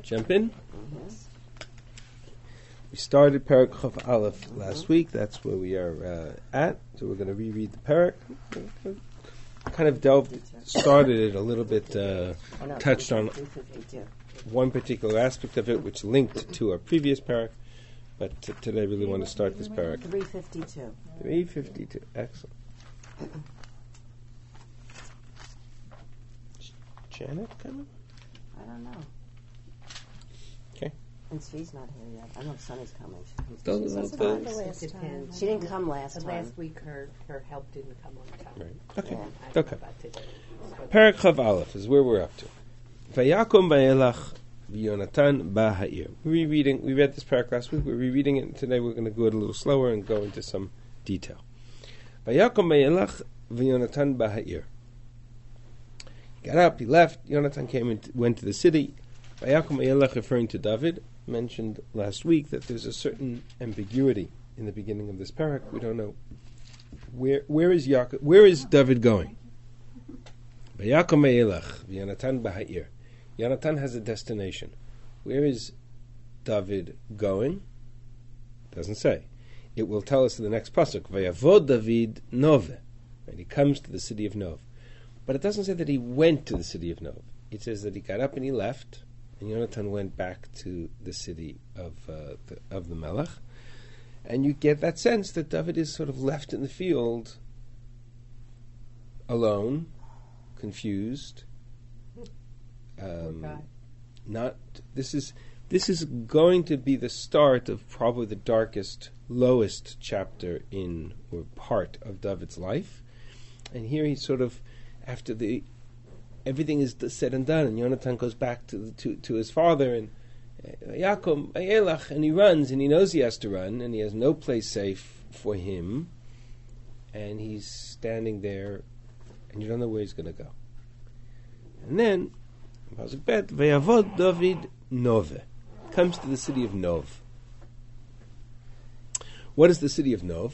Jump in. We started Perek Chaf Aleph last week. That's where we are at. So we're going to reread the Perek. Kind of started it a little bit, touched on one particular aspect of it, which linked to our previous Perek. But today I really want to start this Perek. 352. 352. Excellent. Janet coming? I don't know. Okay. And Svi's not here yet. I know Sonny's coming. Those- She didn't come last time. Last week her help didn't come on time. Right. Okay. Yeah. I don't Okay. know about today. Perek Chav Aleph is where we're up to. Vayakom Vayelach v'Yonatan Ba'Ha'ir. We read this Perek last week. We're rereading it, and today we're going to go it a little slower and go into some detail. Vayakom Vayelach v'Yonatan Ba'Ha'ir. He got up, he left. Yonatan came and went to the city. Vayakom Vayelach, referring to David, mentioned last week that there's a certain ambiguity in the beginning of this Perek. We don't know where is David going. Vayakom Vayelach v'Yonatan Ba'Ha'ir. Yonatan has a destination. Where is David going? Doesn't say. It will tell us in the next pasuk. Vayavod David Nov. Right, he comes to the city of Nov. But it doesn't say that he went to the city of Nov. It says that he got up and he left, and Yonatan went back to the city of the Melech. And you get that sense that David is sort of left in the field, alone, confused. This is going to be the start of probably the darkest, lowest chapter in or part of David's life. And here he's sort of, after everything is said and done, and Yonatan goes back to his father, and Yaakov Vayelach, and he runs, and he knows he has to run, and he has no place safe for him, and he's standing there, and you don't know where he's going to go. And then Pasuk Bet, Vayavod David Nov, comes to the city of Nov. What is the city of Nov?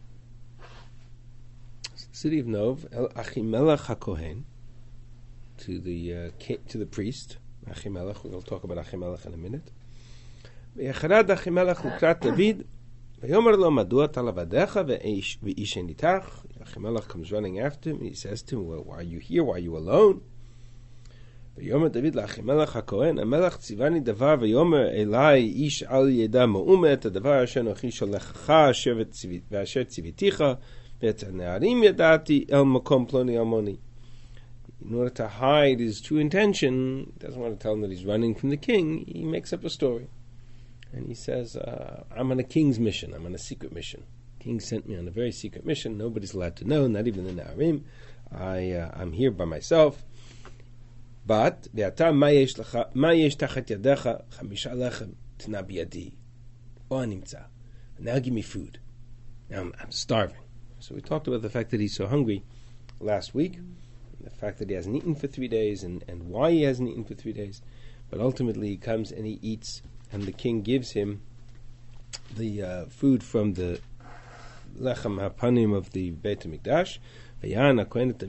The city of Nov, El Achimelech HaKohen, to the priest Achimelech. We'll talk about Achimelech in a minute. V'yacharad Achimelech l'krat David, v'yomer lo madua talavadecha v'ishen itach. Achimelech comes running after him, and he says to him, well, why are you here? Why are you alone? ויאמר דוד לאחימלך הכהן, המלך ציווני דבר ויאמר אלי איש על ידע מאומת, הדבר אשר אנוכי שולחך ואשר ציוויתיך, ואת הנערים ידעתי אל מקום פלוני אלמוני. In order to hide his true intention, he doesn't want to tell him that he's running from the king, he makes up a story. And he says, I'm on a king's mission, I'm on a secret mission. The king sent me on a very secret mission, nobody's allowed to know, not even the Na'arim. I'm here by myself. But ואתה מה יש תחת ידיך 5 לחם תנה בידי או הנמצא. Now give me food. Now I'm starving. So we talked about the fact that he's so hungry last week, the fact that he hasn't eaten for 3 days, and why he hasn't eaten for 3 days. But ultimately he comes and he eats, and the king gives him the food from the lechem hapanim of the Beit HaMikdash. I have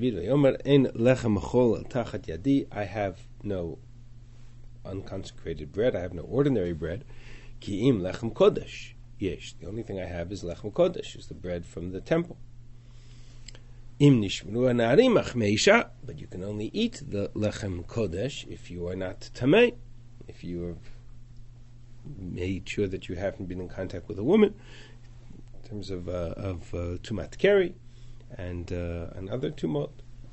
no unconsecrated bread, I have no ordinary bread. Ki'im lechem kodesh. Yes, the only thing I have is lechem kodesh, is the bread from the temple. Im nishmru hanarim ach meisha, but you can only eat the lechem kodesh if you are not tamei, if you have made sure that you haven't been in contact with a woman, in terms of tumat keri. And another tumult.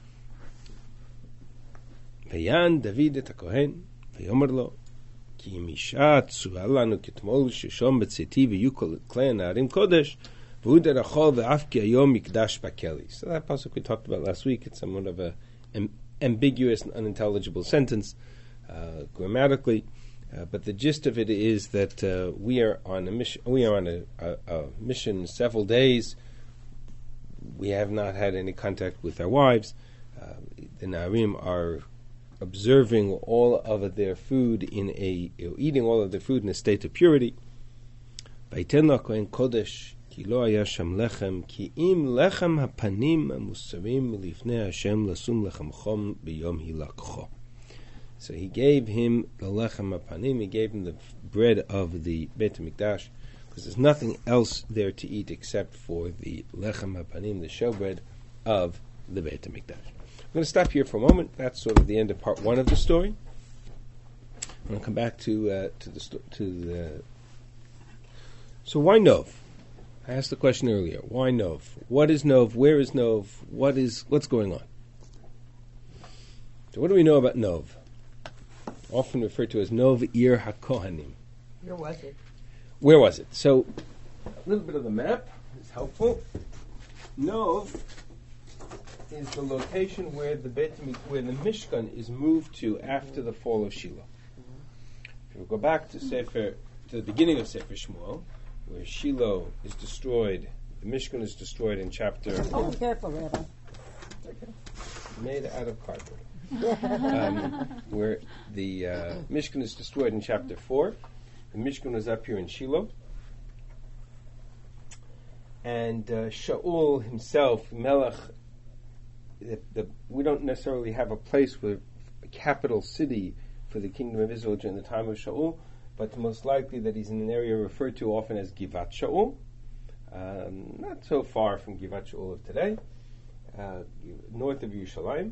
Vayan David et HaKohen, Vayomer lo, Ki im isha tzua lanu ketmol sheshom betzeti v'yukol klei na'arim kodesh, v'hu derachol ve'af ki hayom mikdash bakeli. So that pasuk we talked about last week, it's somewhat of a ambiguous and unintelligible sentence, grammatically, but the gist of it is that we are on a mission. We are on a mission several days. We have not had any contact with our wives. The Na'arim are observing all of their food eating all of their food in a state of purity. Vayiten lo kohen kodesh ki lo haya sham lechem ki im lechem hapanim amusarim milifnei Hashem lasum lechem chom biyom hilakcho. So he gave him the lechem hapanim, he gave him the bread of the Beit HaMikdash, because there's nothing else there to eat except for the lechem hapanim, the showbread of the Beit HaMikdash. I'm going to stop here for a moment. That's sort of the end of part one of the story. I'm going to come back to the. So why Nov? I asked the question earlier. Why Nov? What is Nov? Where is Nov? What's going on? So what do we know about Nov? Often referred to as Nov Ir HaKohanim. Where was it? Where was it? So a little bit of the map is helpful. Nov is the location where the Mishkan is moved to after the fall of Shiloh. If we go back to the beginning of Sefer Shmuel, where Shiloh is destroyed, the Mishkan is destroyed in chapter. Oh, careful, Rabbi. Okay. Made out of cardboard. Where the Mishkan is destroyed in chapter 4. The Mishkan was up here in Shiloh. And Shaul himself, Melech, we don't necessarily have a place with a capital city for the kingdom of Israel during the time of Shaul, but most likely that he's in an area referred to often as Givat Shaul, not so far from Givat Shaul of today, north of Yerushalayim.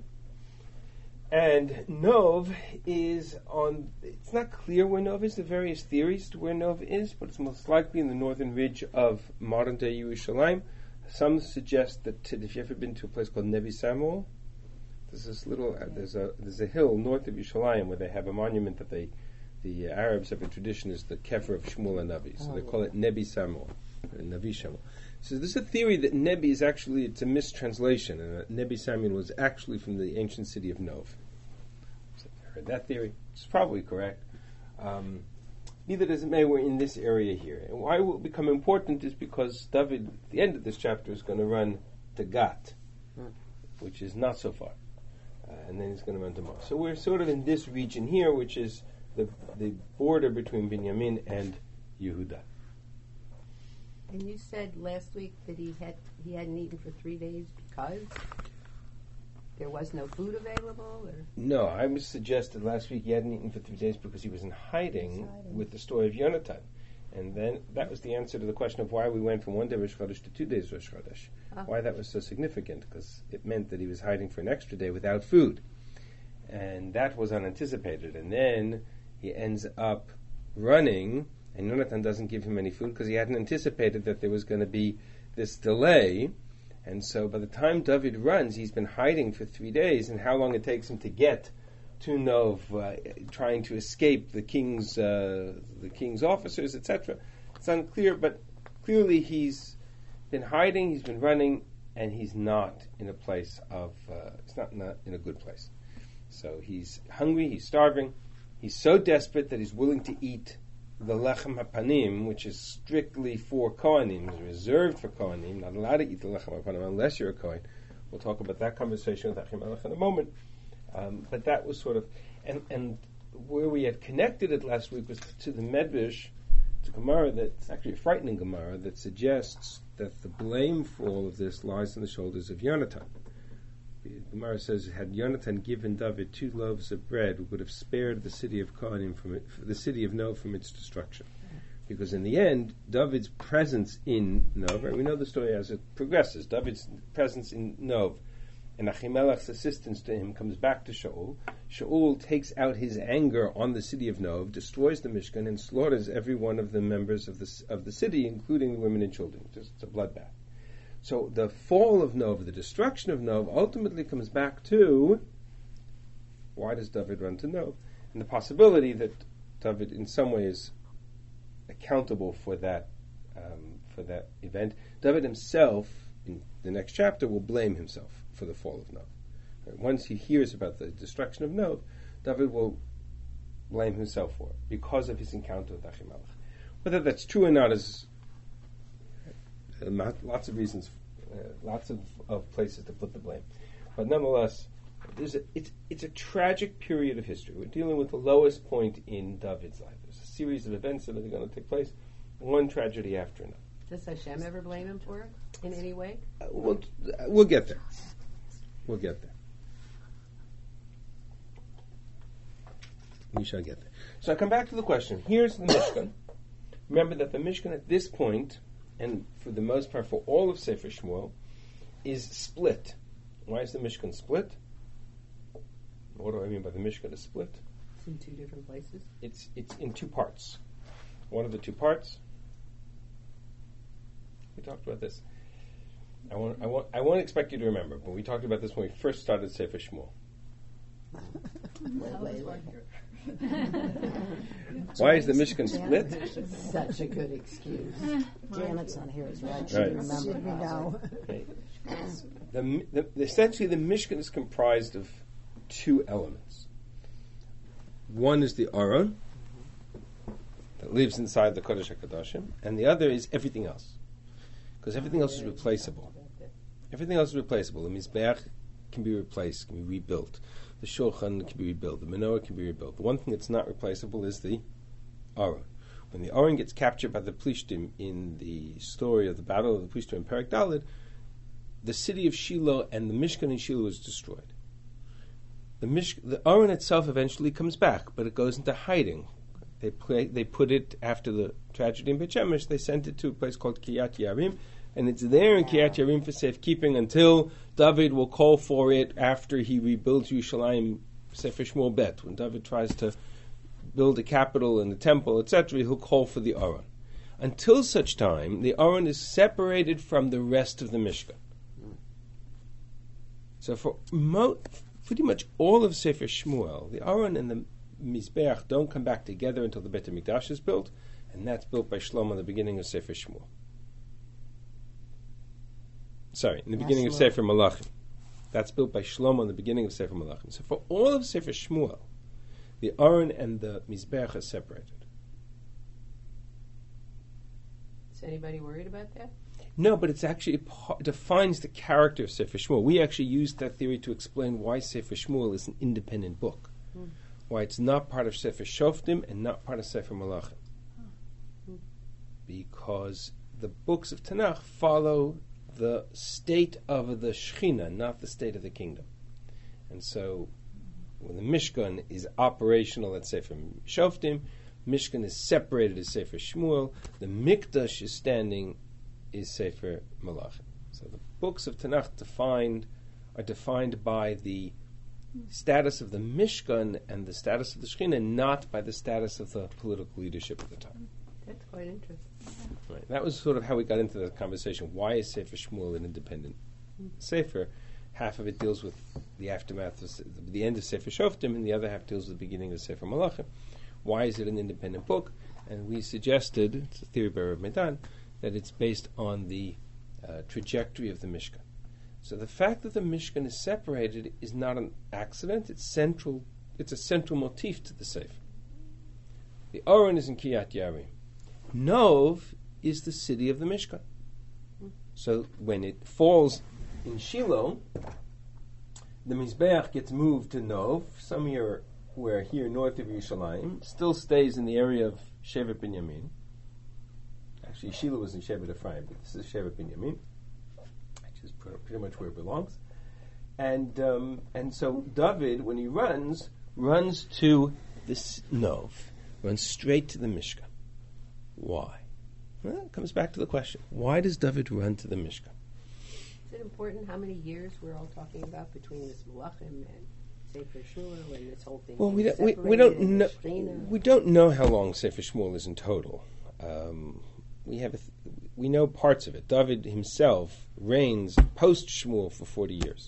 And Nov is on, it's not clear where Nov is, the various theories to where Nov is, but it's most likely in the northern ridge of modern-day Yerushalayim. Some suggest that if you've ever been to a place called Nevi Samuel, there's this little, there's a hill north of Yerushalayim where they have a monument that the Arabs have a tradition is the Kever of Shmuel and Navi, so they call it Nebi Samuel, Navi Samuel. So there's a theory that Nebi is actually, it's a mistranslation, and that Nebi Samuel was actually from the ancient city of Nov. So I heard that theory. It's probably correct. Neither does it may, we're in this area here. And why it will become important is because David, at the end of this chapter, is going to run to Gat, which is not so far. And then he's going to run to Moab. So we're sort of in this region here, which is the border between Binyamin and Yehuda. And you said last week that he hadn't eaten for 3 days because there was no food available? Or? No, I was suggested last week he hadn't eaten for 3 days because he was in hiding with the story of Yonatan. And then that was the answer to the question of why we went from 1 day Rosh Chodesh to 2 days Rosh Chodesh. Why that was so significant, because it meant that he was hiding for an extra day without food. And that was unanticipated. And then he ends up running, and Yonatan doesn't give him any food because he hadn't anticipated that there was going to be this delay. And so by the time David runs, he's been hiding for 3 days, and how long it takes him to get to Nov, trying to escape the king's officers, etc. It's unclear, but clearly he's been hiding, he's been running, and he's not in a place of, he's not in a good place. So he's hungry, he's starving, he's so desperate that he's willing to eat the lechem hapanim, which is strictly for Kohanim, is reserved for Kohanim, not allowed to eat the lechem hapanim unless you're a Kohen. We'll talk about that conversation with Achimelech in a moment. But that was sort of, and where we had connected it last week was to the Medrash, to Gemara, that's actually a frightening Gemara, that suggests that the blame for all of this lies on the shoulders of Yonatan. The Gemara says, had Yonatan given David 2 loaves of bread, it would have spared the city of Kohanim the city of Nov from its destruction. Because in the end, David's presence in Nov, and we know the story as it progresses, David's presence in Nov and Achimelech's assistance to him comes back to Shaul. Shaul takes out his anger on the city of Nov, destroys the Mishkan, and slaughters every one of the members of the city, including the women and children. It's a bloodbath. So the fall of Nov, the destruction of Nov, ultimately comes back to why does David run to Nov? And the possibility that David, in some way, is accountable for that event. David himself, in the next chapter, will blame himself for the fall of Nov. Right? Once he hears about the destruction of Nov, David will blame himself for it because of his encounter with Achimelech. Whether that's true or not is lots of reasons, lots of places to put the blame. But nonetheless, it's a tragic period of history. We're dealing with the lowest point in David's life. There's a series of events that are going to take place, one tragedy after another. Does Hashem ever blame him for it in any way? We'll get there. We'll get there. We shall get there. So I come back to the question. Here's the Mishkan. Remember that the Mishkan at this point, and for the most part for all of Sefer Shmuel, is split. Why is the Mishkan split? What do I mean by the Mishkan is split? It's in two different places. It's in two parts. What are the two parts? We talked about this. I won't expect you to remember, but we talked about this when we first started Sefer Shmuel. Wait. Why is the Mishkan split? Such a good excuse. Janet's not here, is right. She Right. remember. Okay. Essentially, the Mishkan is comprised of two elements. One is the Aron that lives inside the Kodesh HaKadoshim, and the other is everything else, because everything else is replaceable. Everything else is replaceable. The Mizbeach can be replaced, can be rebuilt. The Shulchan can be rebuilt. The Menorah can be rebuilt. The one thing that's not replaceable is the Aron. When the Aron gets captured by the Plishtim in the story of the Battle of the Plishtim in Perek Daled, the city of Shiloh and the Mishkan in Shiloh is destroyed. The Aron itself eventually comes back, but it goes into hiding. They put it after the tragedy in Beit Shemesh. They sent it to a place called Kiryat Yarim, and it's there in Kiryat Yarim for safekeeping until David will call for it after he rebuilds Yerushalayim, Sefer Shmuel Bet. When David tries to build a capital and a temple, etc., he'll call for the Aron. Until such time, the Aron is separated from the rest of the Mishkan. So for pretty much all of Sefer Shmuel, the Aron and the Mizbeach don't come back together until the Beit HaMikdash is built, and that's built by Shlomo in the beginning of Sefer Shmuel. Sorry, in the beginning of Sefer Malachim. That's built by Shlomo in the beginning of Sefer Malachim. So for all of Sefer Shmuel, the Aron and the Mizbeach are separated. Is anybody worried about that? No, but it's actually, it defines the character of Sefer Shmuel. We actually used that theory to explain why Sefer Shmuel is an independent book. Why it's not part of Sefer Shoftim and not part of Sefer Malachim. Because the books of Tanakh follow the state of the Shechina, not the state of the kingdom. And so, when the Mishkan is operational at Sefer Shoftim, Mishkan is separated as Sefer Shmuel, the Mikdash is standing is Sefer Malachim. So the books of Tanakh are defined by the status of the Mishkan and the status of the Shechina, not by the status of the political leadership at the time. That's quite interesting. Right. That was sort of how we got into the conversation. Why is Sefer Shmuel an independent Sefer? Half of it deals with the aftermath of the end of Sefer Shoftim, and the other half deals with the beginning of Sefer Malachim. Why is it an independent book? And we suggested, it's a theory by Rav Medan, that it's based on the trajectory of the Mishkan. So the fact that the Mishkan is separated is not an accident. It's central. It's a central motif to the Sefer. The Aron is in Kiryat Yarim. Nov is the city of the Mishkan. So when it falls in Shiloh, the Mizbeach gets moved to Nov. Some year where here north of Yerushalayim still stays in the area of Shevet Binyamin. Actually, Shiloh was in Shevet Ephraim, but this is Shevet Binyamin, which is pretty much where it belongs. And so David, when he runs to this Nov, runs straight to the Mishkan. Why? Well, it comes back to the question: why does David run to the Mishkan? Is it important how many years we're all talking about between this Malachim and Sefer Shmuel and this whole thing? Well, we don't know. We don't know how long Sefer Shmuel is in total. We know parts of it. David himself reigns post Shmuel for 40 years.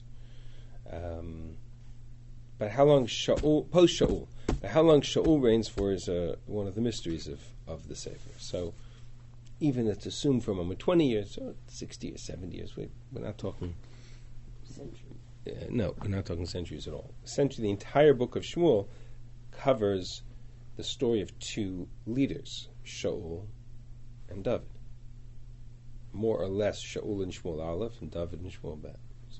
But how long post Shaul? How long Shaul reigns for is one of the mysteries of the Sefer. So even it's assumed for a moment 20 years, or 60 or 70 years. We're not talking centuries. No, we're not talking centuries at all. Essentially, the entire book of Shmuel covers the story of two leaders, Shaul and David. More or less, Shaul and Shmuel Aleph, and David and Shmuel Bet. So.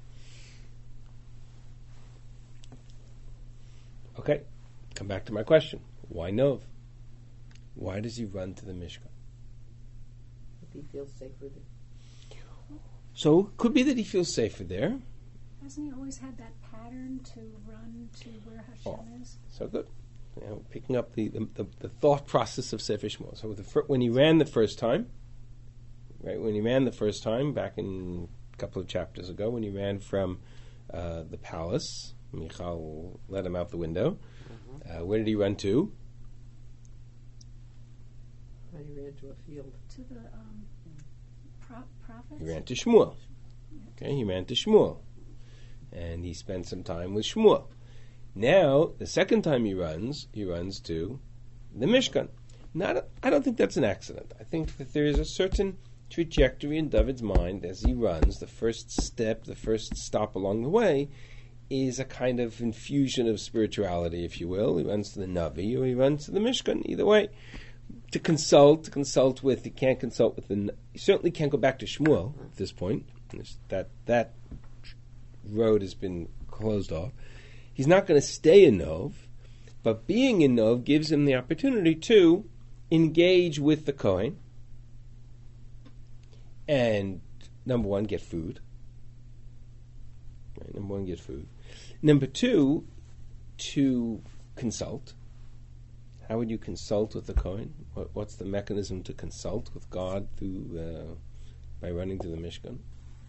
Okay, come back to my question. Why Nov? Why does he run to the Mishkan? If he feels safer there. So it could be that he feels safer there. Hasn't he always had that pattern to run to where Hashem is? So good. picking up the thought process of Sefer Shmuel. So when he ran the first time, right? When he ran the first time, back in a couple of chapters ago, when he ran from the palace, Michal let him out the window. Where did he run to? He ran to a field. To the prophets? He ran to Shmuel. Okay, he ran to Shmuel. And he spent some time with Shmuel. Now, the second time he runs to the Mishkan. I don't think that's an accident. I think that there is a certain trajectory in David's mind as he runs. The first step, the first stop along the way, is a kind of infusion of spirituality, if you will. He runs to the Navi or he runs to the Mishkan. Either way, to consult with. He can't consult with he certainly can't go back to Shmuel at this point. That road has been closed off. He's not going to stay in Nov, but being in Nov gives him the opportunity to engage with the Kohen and, number one, get food. Right, number one, get food. Number two, to consult. How would you consult with the Kohen? What's the mechanism to consult with God by running to the Mishkan?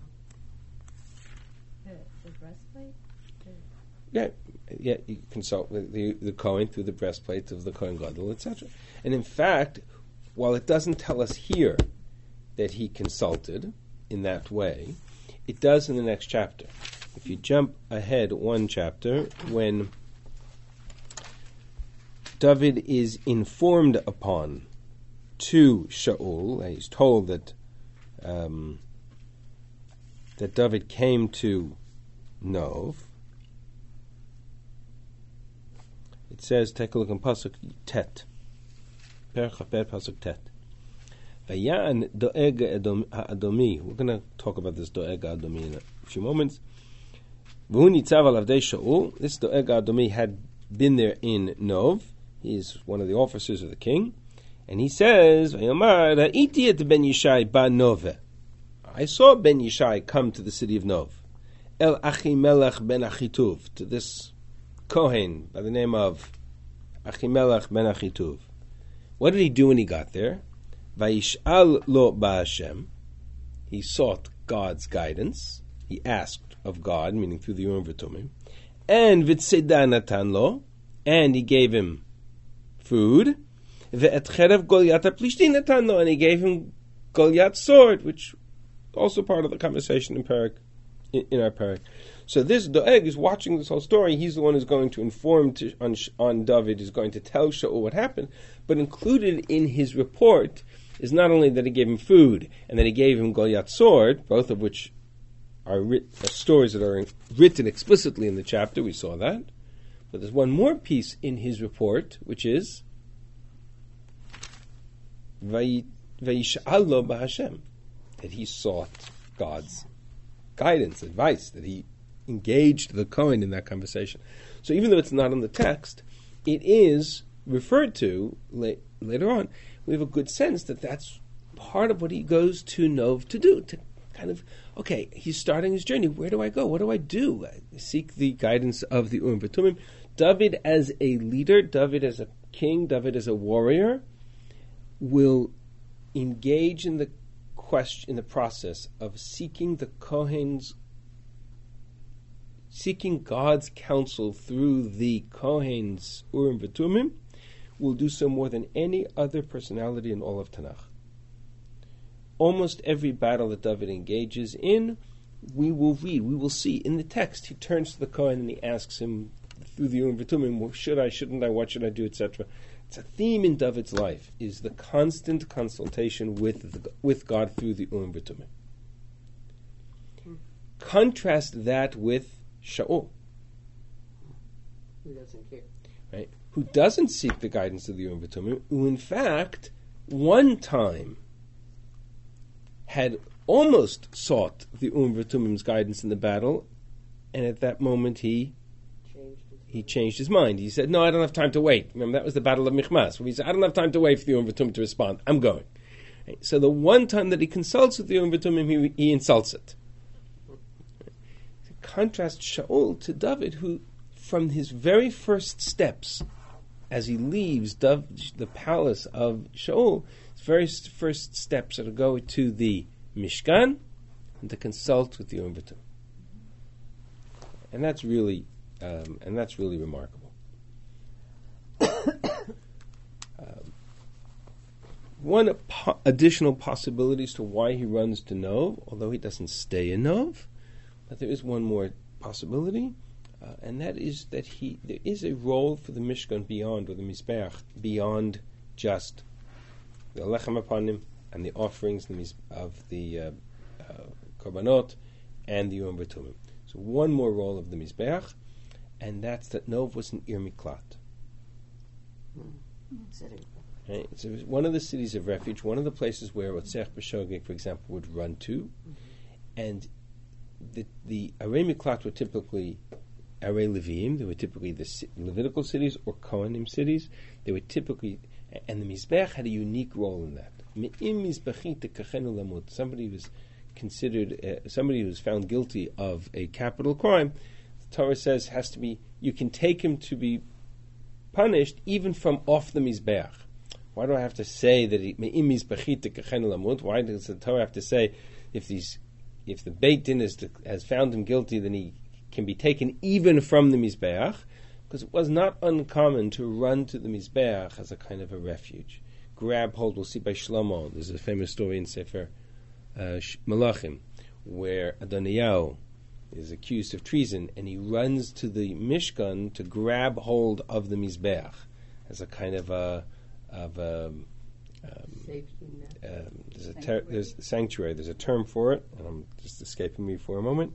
The breastplate? Yeah, you consult with the Kohen through the breastplate of the Kohen Gadol, etc. And in fact, while it doesn't tell us here that he consulted in that way, it does in the next chapter. If you jump ahead one chapter, when David is informed upon to Shaul, and he's told that that David came to Nov. It says, take a look in Pasuk Tet. Perach Chafet, Pasuk Tet. Vayan doeg ha'adomi. We're going to talk about this doeg ha'adomi in a few moments. V'hu nitzav al avdei Shaul. This doeg ha'adomi had been there in Nov. He's one of the officers of the king. And he says, Vayomar ra'iti et ben Yishai ba Nove. I saw Ben Yishai come to the city of Nov. El Achimelech ben Achituv. To this Kohen by the name of Achimelech ben Achituv. What did he do when he got there? Vayish'al lo ba'Hashem. He sought God's guidance. He asked of God, meaning through the Urim V'Tumim. And v'tzeda natan lo. And he gave him food. Ve'et cherev Goliath ha'plishti natan lo. And he gave him Goliath's sword, which also part of the conversation in our parak. So this Doeg is watching this whole story. He's the one who's going to inform on David, is going to tell Shaul what happened. But included in his report is not only that he gave him food and that he gave him Goliath's sword, both of which are stories that are written explicitly in the chapter. We saw that. But there's one more piece in his report, which is Vayish'al lo b'Hashem, that he sought God's guidance, advice, that he engaged the Kohen in that conversation. So even though it's not in the text, it is referred to later on. We have a good sense that that's part of what he goes to Nov to do, to kind of, okay, he's starting his journey. Where do I go? What do I do? I seek the guidance of the Urim V'Tumim. David as a leader, David as a king, David as a warrior, will engage in the question, in the process of seeking the Kohen's, seeking God's counsel through the Kohen's Urim V'Tumim, will do so more than any other personality in all of Tanakh. Almost every battle that David engages in, we will read, we will see in the text. He turns to the Kohen and he asks him through the Urim V'Tumim, well, should I, shouldn't I, what should I do, etc. It's a theme in David's life, is the constant consultation with God through the Urim V'Tumim. Contrast that with Shaul, Who doesn't care? right? Who doesn't seek the guidance of the Urim V'Tumim, who in fact one time had almost sought the Urim V'Tumim's guidance in the battle, and at that moment he changed his mind. He said, no, I don't have time to wait. Remember, that was the Battle of Michmas, where he said, I don't have time to wait for the Urim V'Tumim to respond. I'm going. Right? So the one time that he consults with the Urim V'Tumim, he insults it. Contrast Shaul to David, who from his very first steps as he leaves the palace of Shaul, his very first steps are to go to the Mishkan and to consult with the Urim V'Tumim. And that's really remarkable. One additional possibility as to why he runs to Nov, although he doesn't stay in Nov, but there is one more possibility, and that is that there is a role for the Mishkan beyond, or the Mizbeach, beyond just the Lechem upon him and the offerings of the Korbanot and the Urim V'Tumim. So one more role of the Mizbeach, and that's that Nov was an Ir Miklat. Right? It's one of the cities of refuge, one of the places where Otzech B'Shogeg, for example, would run to, and the Arei Miklat were typically Arei Leviim. They were typically the Levitical cities or Kohanim cities. They were typically, and the Mizbech had a unique role in that. Somebody was considered, somebody who was found guilty of a capital crime, the Torah says has to be, you can take him to be punished even from off the Mizbech. Why do I have to say that why does the Torah have to say if the Beit Din has found him guilty, then he can be taken even from the Mizbeach? Because it was not uncommon to run to the Mizbeach as a kind of a refuge. Grab hold, we'll see by Shlomo, there's a famous story in Sefer Malachim, where Adoniyahu is accused of treason, and he runs to the Mishkan to grab hold of the Mizbeach as a kind of safety net. There's a sanctuary. There's a term for it, and I'm just escaping me for a moment.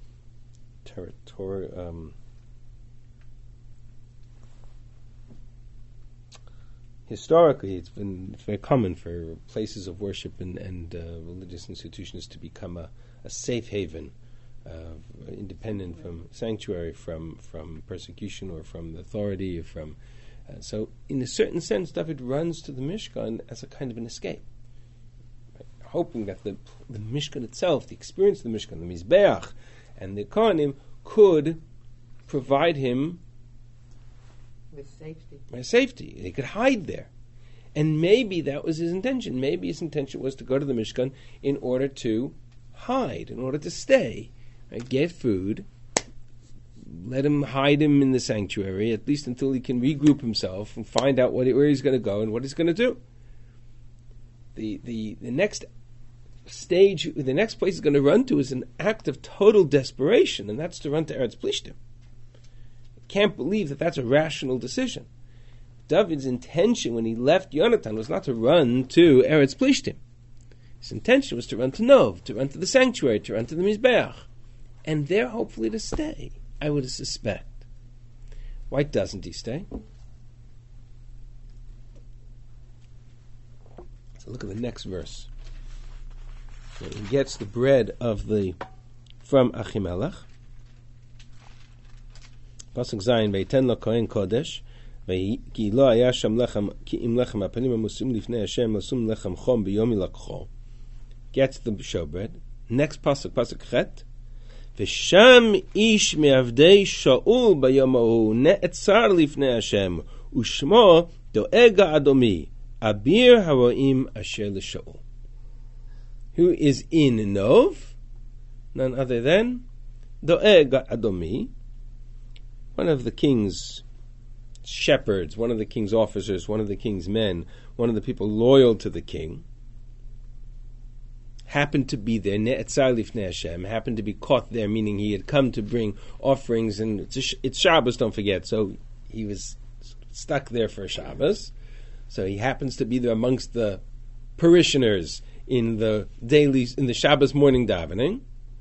Historically, it's very common for places of worship and religious institutions to become a safe haven, independent from sanctuary, from persecution, or from authority, or from. So, in a certain sense, David runs to the Mishkan as a kind of an escape, right? Hoping that the Mishkan itself, the experience of the Mishkan, the Mizbeach, and the Kohanim could provide him with safety. Safety. He could hide there. And maybe that was his intention. Maybe his intention was to go to the Mishkan in order to hide, in order to stay, right? Get food, let him hide him in the sanctuary, at least until he can regroup himself and find out where he's going to go and what he's going to do. The next stage, the next place he's going to run to is an act of total desperation, and that's to run to Eretz Plishtim. Can't believe that that's a rational decision. David's intention when he left Yonatan was not to run to Eretz Plishtim. His intention was to run to Nov, to run to the sanctuary, to run to the Mizbeach, and there hopefully to stay, I would suspect. Why doesn't he stay? So look at the next verse. So he gets the bread from Achimelech. Pasuk Zayin, Veiten lo Kohen Kodesh, כי לא היה שם לחם, כי אם לחם הפנים עמוסים לפני השם, לשום לחם חום ביום ילקחו. Gets the showbread. Next pasuk, pasuk chet. ושם איש מעבדי שאול ביום ההוא, נעצר לפני השם, ושמו דואג האדומי, אביר הרועים אשר לשאול. Who is in Nov? None other than Doeg Adomi, one of the king's shepherds, one of the king's officers, one of the king's men, one of the people loyal to the king, happened to be there, Ne'etzar Lifnei Hashem, happened to be caught there, meaning he had come to bring offerings, and it's Shabbos, don't forget, so he was stuck there for Shabbos. So he happens to be there amongst the parishioners in the Shabbos morning davening.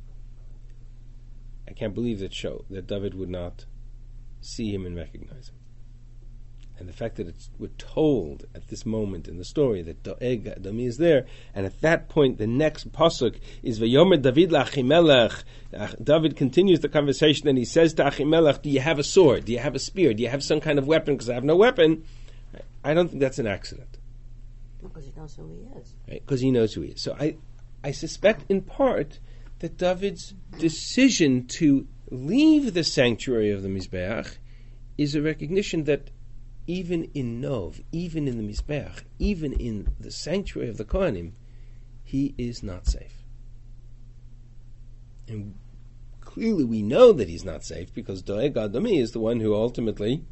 I can't believe that David would not see him and recognize him. And the fact that we're told at this moment in the story that Doeg Adomi is there, and at that point the next pasuk is Vayomer David la'Achimelech. David continues the conversation and he says to Achimelech, do you have a sword? Do you have a spear? Do you have some kind of weapon? Because I have no weapon. I don't think that's an accident. Because he knows who he is. Right? Because he knows who he is. So I suspect in part that David's decision to leave the sanctuary of the Mizbeach is a recognition that even in Nov, even in the Mizbeach, even in the sanctuary of the Kohanim, he is not safe. And clearly we know that he's not safe because Doeg Adomi is the one who ultimately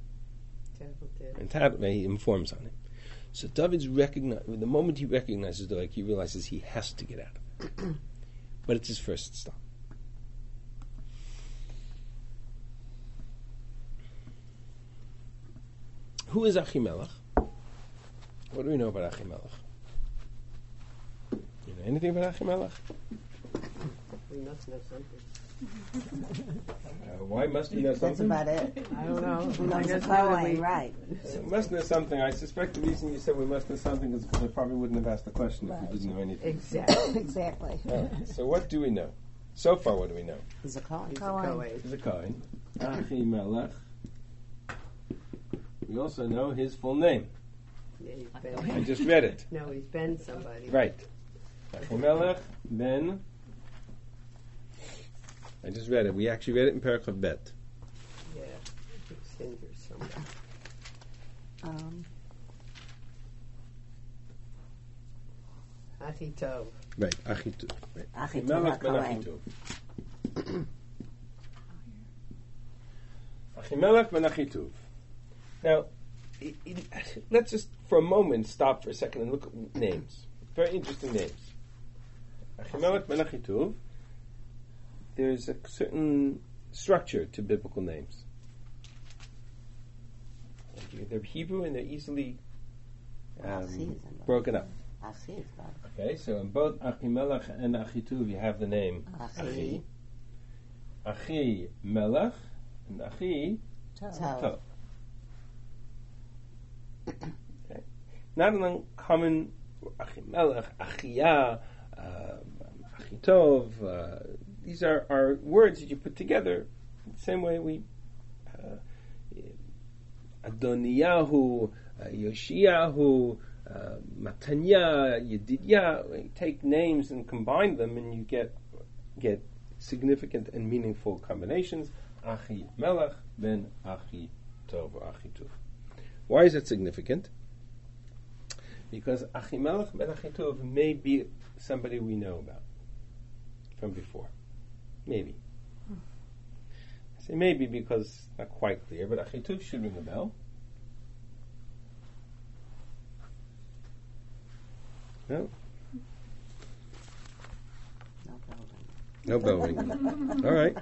he informs on him. So David's the moment he recognizes Doeg, he realizes he has to get out of it. But it's his first stop. Who is Achimelech? What do we know about Achimelech? You know anything about Achimelech? We must know something. Why must we know That's something? about it. I don't know. Who I knows guess the why would Kohen, we- right. We must know something. I suspect the reason you said we must know something is because I probably wouldn't have asked the question if we Right. didn't know anything. Exactly. Exactly. All right. So what do we know? So far, what do we know? He's a Kohen. He's a Kohen. Kohen. He's a Kohen. Achimelech. We also know his full name. Yeah, he's I been. just read it. No, he's been somebody. Right. Achimelech ben. I just read it. We actually read it in Paragraph Bet. Yeah, it's in here somewhere. Achitov. Right. Achituv. Right. Achituv Achimelech ben HaKohen. Achituv. Achimelech ben Achituv. Now, let's just for a moment stop for a second and look at names. Very interesting names. Achimelech ben Achituv. There's a certain structure to biblical names. They're Hebrew and they're easily broken up. Achi is God. Okay, so in both Achimelech and Achituv you have the name Achi. Achi Melech and Achi Tov. Tov. Okay. Not an uncommon Achimelech, Achia, Achitov. These are words that you put together the same way we Adoniyahu, Yoshiyahu, Matanya, Yedidia. You take names and combine them, and you get significant and meaningful combinations. Achi Melech ben Achi Tov or Achituv. Why is it significant? Because Achimelech ben Achituv may be somebody we know about from before. Maybe. I say maybe because it's not quite clear, but Achituv should ring a bell. No? No No bell ring. bell ring. All right.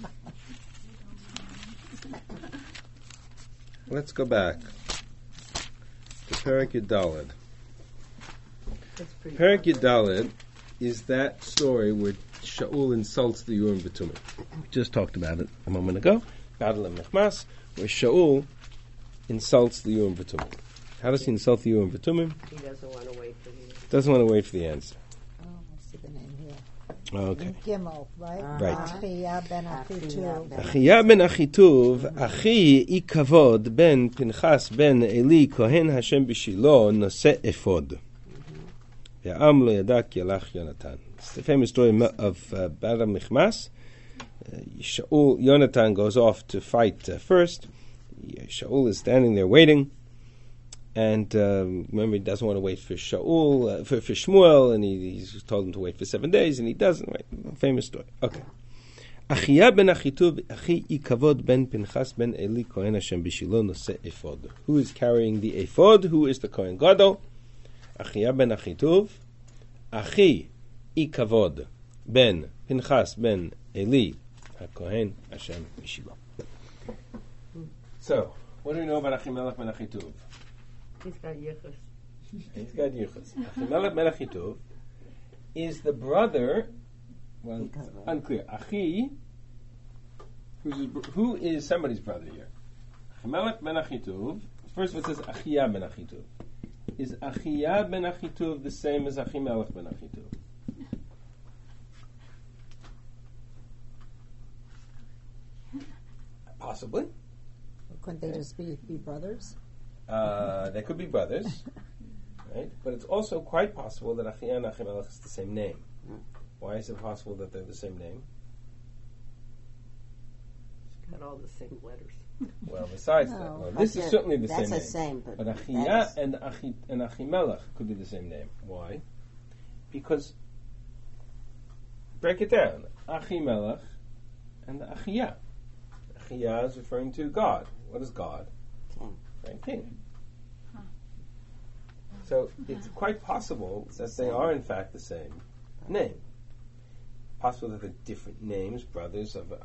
Let's go back to Perek Yudalid. That's pretty Perek popular. Yudalid is that story where Shaul insults the Urim V'Tumim. We just talked about it a moment ago. Battle of Mechmas, where Shaul insults the Urim V'Tumim. How does he insult the Urim V'Tumim? He doesn't want to wait for you. Doesn't want to wait for the answer. Oh, I see the name here. Okay. Gimel, right? Right. Achiyah ben Achituv. Achiyah ben Achituv, Achi ikavod ben Pinchas ben Eli Kohen Hashem b'Shilo Noseh Ephod. Ve'am lo yada ki alach Yonatan. It's the famous story of Battle Michmas. Shaul, Yonatan goes off to fight first. Shaul is standing there waiting. And remember, he doesn't want to wait for Shaul, for Shmuel, and he's told him to wait for 7 days, and he doesn't. Right? Famous story. Okay. Achiyah ben Achituv, Achi ikavod ben Pinchas ben Eli Kohen Hashem b'Shilo Noseh Ephod. Who is carrying the ephod? Who is the Kohen Gadol? Achiyah ben Achituv, Achi ikavod ben Pinchas ben Eli Kohen Hashem b'Shilo. So, what do we know about Achimelech ben Achituv? He's got yichus. He's got yichus. Achimelech ben Achituv is the brother. Well, it's unclear. Achi, who is somebody's brother here? Achimelech ben Achituv. First, it says Achiyah ben Achituv. Is Achiyah ben Achituv the same as Achimelech ben Achituv? Possibly. Couldn't they just be brothers? They could be brothers, right? But it's also quite possible that Achiyah and Achimelech is the same name. Why is it possible that they're the same name? He's got all the same letters. Well, besides that, No. well, this is certainly the That's same the name. same, but But that's- Achiyah and Achimelech could be the same name. Why? Because, break it down, Achimelech and Achiyah. Achiyah is referring to God. What is God? King. Right, king. So it's quite possible that they are in fact the same name. Possible that they're different names, brothers of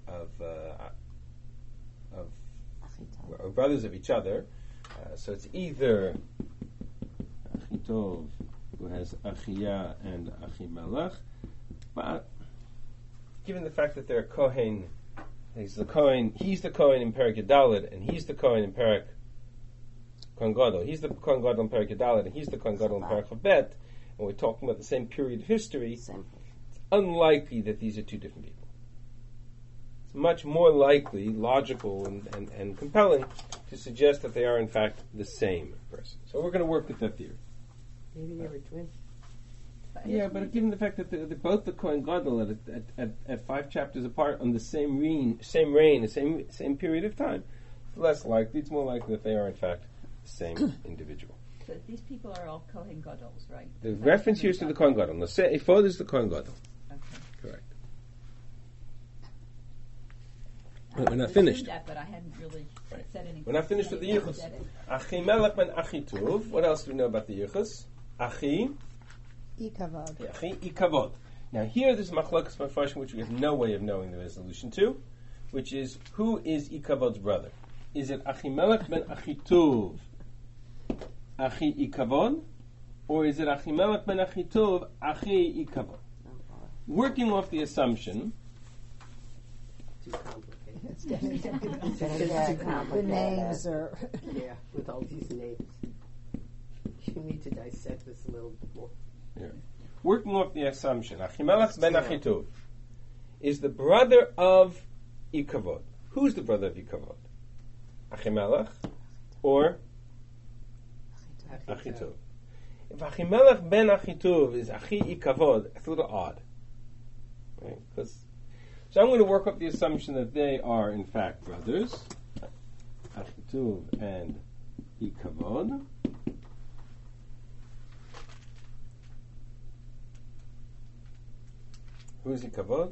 Achitov. or brothers of each other. So it's either Achitov, who has Achiyah and Achimelech, but given the fact that they're Kohen, he's the Kohen in Perek Yudalid, and he's the Kohen in Perek Kohen Gadol. He's the Kohen Gadol in Perek Yudalid, and he's the Kohen Gadol in Perek Chavbet, and we're talking about the same period of history. Same. It's unlikely that these are two different people. It's much more likely, logical, and compelling to suggest that they are in fact the same person. So we're going to work with that theory. Maybe they were twins. Yeah, but given the fact that they're both the Kohen Gadol at 5 chapters apart on the same reign, the same period of time, it's less likely. It's more likely that they are in fact the same individual. So these people are all Kohen Gadols, right? The That's reference here is to the Kohen Gadol. Gadol. The Ephod is the Kohen Gadol. Okay. Correct. But we're not finished. That, but I hadn't really Right. said anything. We're not finished with the Yichus. Achimelech ben Achituv. What else do we know about the Yichus? Achi Ikavod. Now here there's Machlokes Mefarshim which we have no way of knowing the resolution to, which is who is Ikavod's brother? Is it Achimelech ben Achituv Achi Ikavod, or is it Achimelech ben Achituv Achi Ikavod? Working off the assumption Too complicated. It's getting It's It's very too the complicated. names are. Yeah, with all these names. You need to dissect this a little bit more. working off the assumption, Achimelech ben Achituv is the brother of Ikavod. Who's the brother of Ikavod? Achimelech or Achituv? If Achimelech ben Achituv is Achi Ikavod, it's a little odd. Right? So I'm going to work up the assumption that they are in fact brothers, Achituv and Ikavod. Who is Ikavod?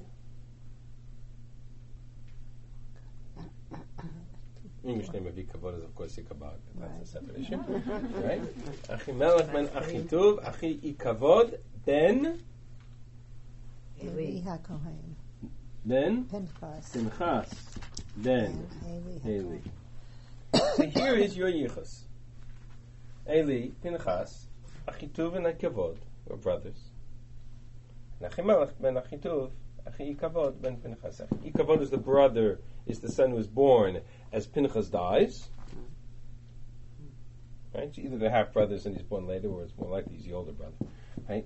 English name of Ikavod is of course Ikabod. That's a separate issue. Right? Achimelech ben Achituv, Achi Ikavod, ben Eli HaKohen. Ben Pinchas. Pinchas, ben Eli Eli. So here is your Yichus. Eli, Pinchas, Achituv and Ikavod were brothers. And Achimelech ben Achituv, Achi Ikavod ben Pinchas. Ikavod is the brother, is the son who was born as Pinchas dies. Right? So either they're half brothers and he's born later, or it's more likely he's the older brother. Right?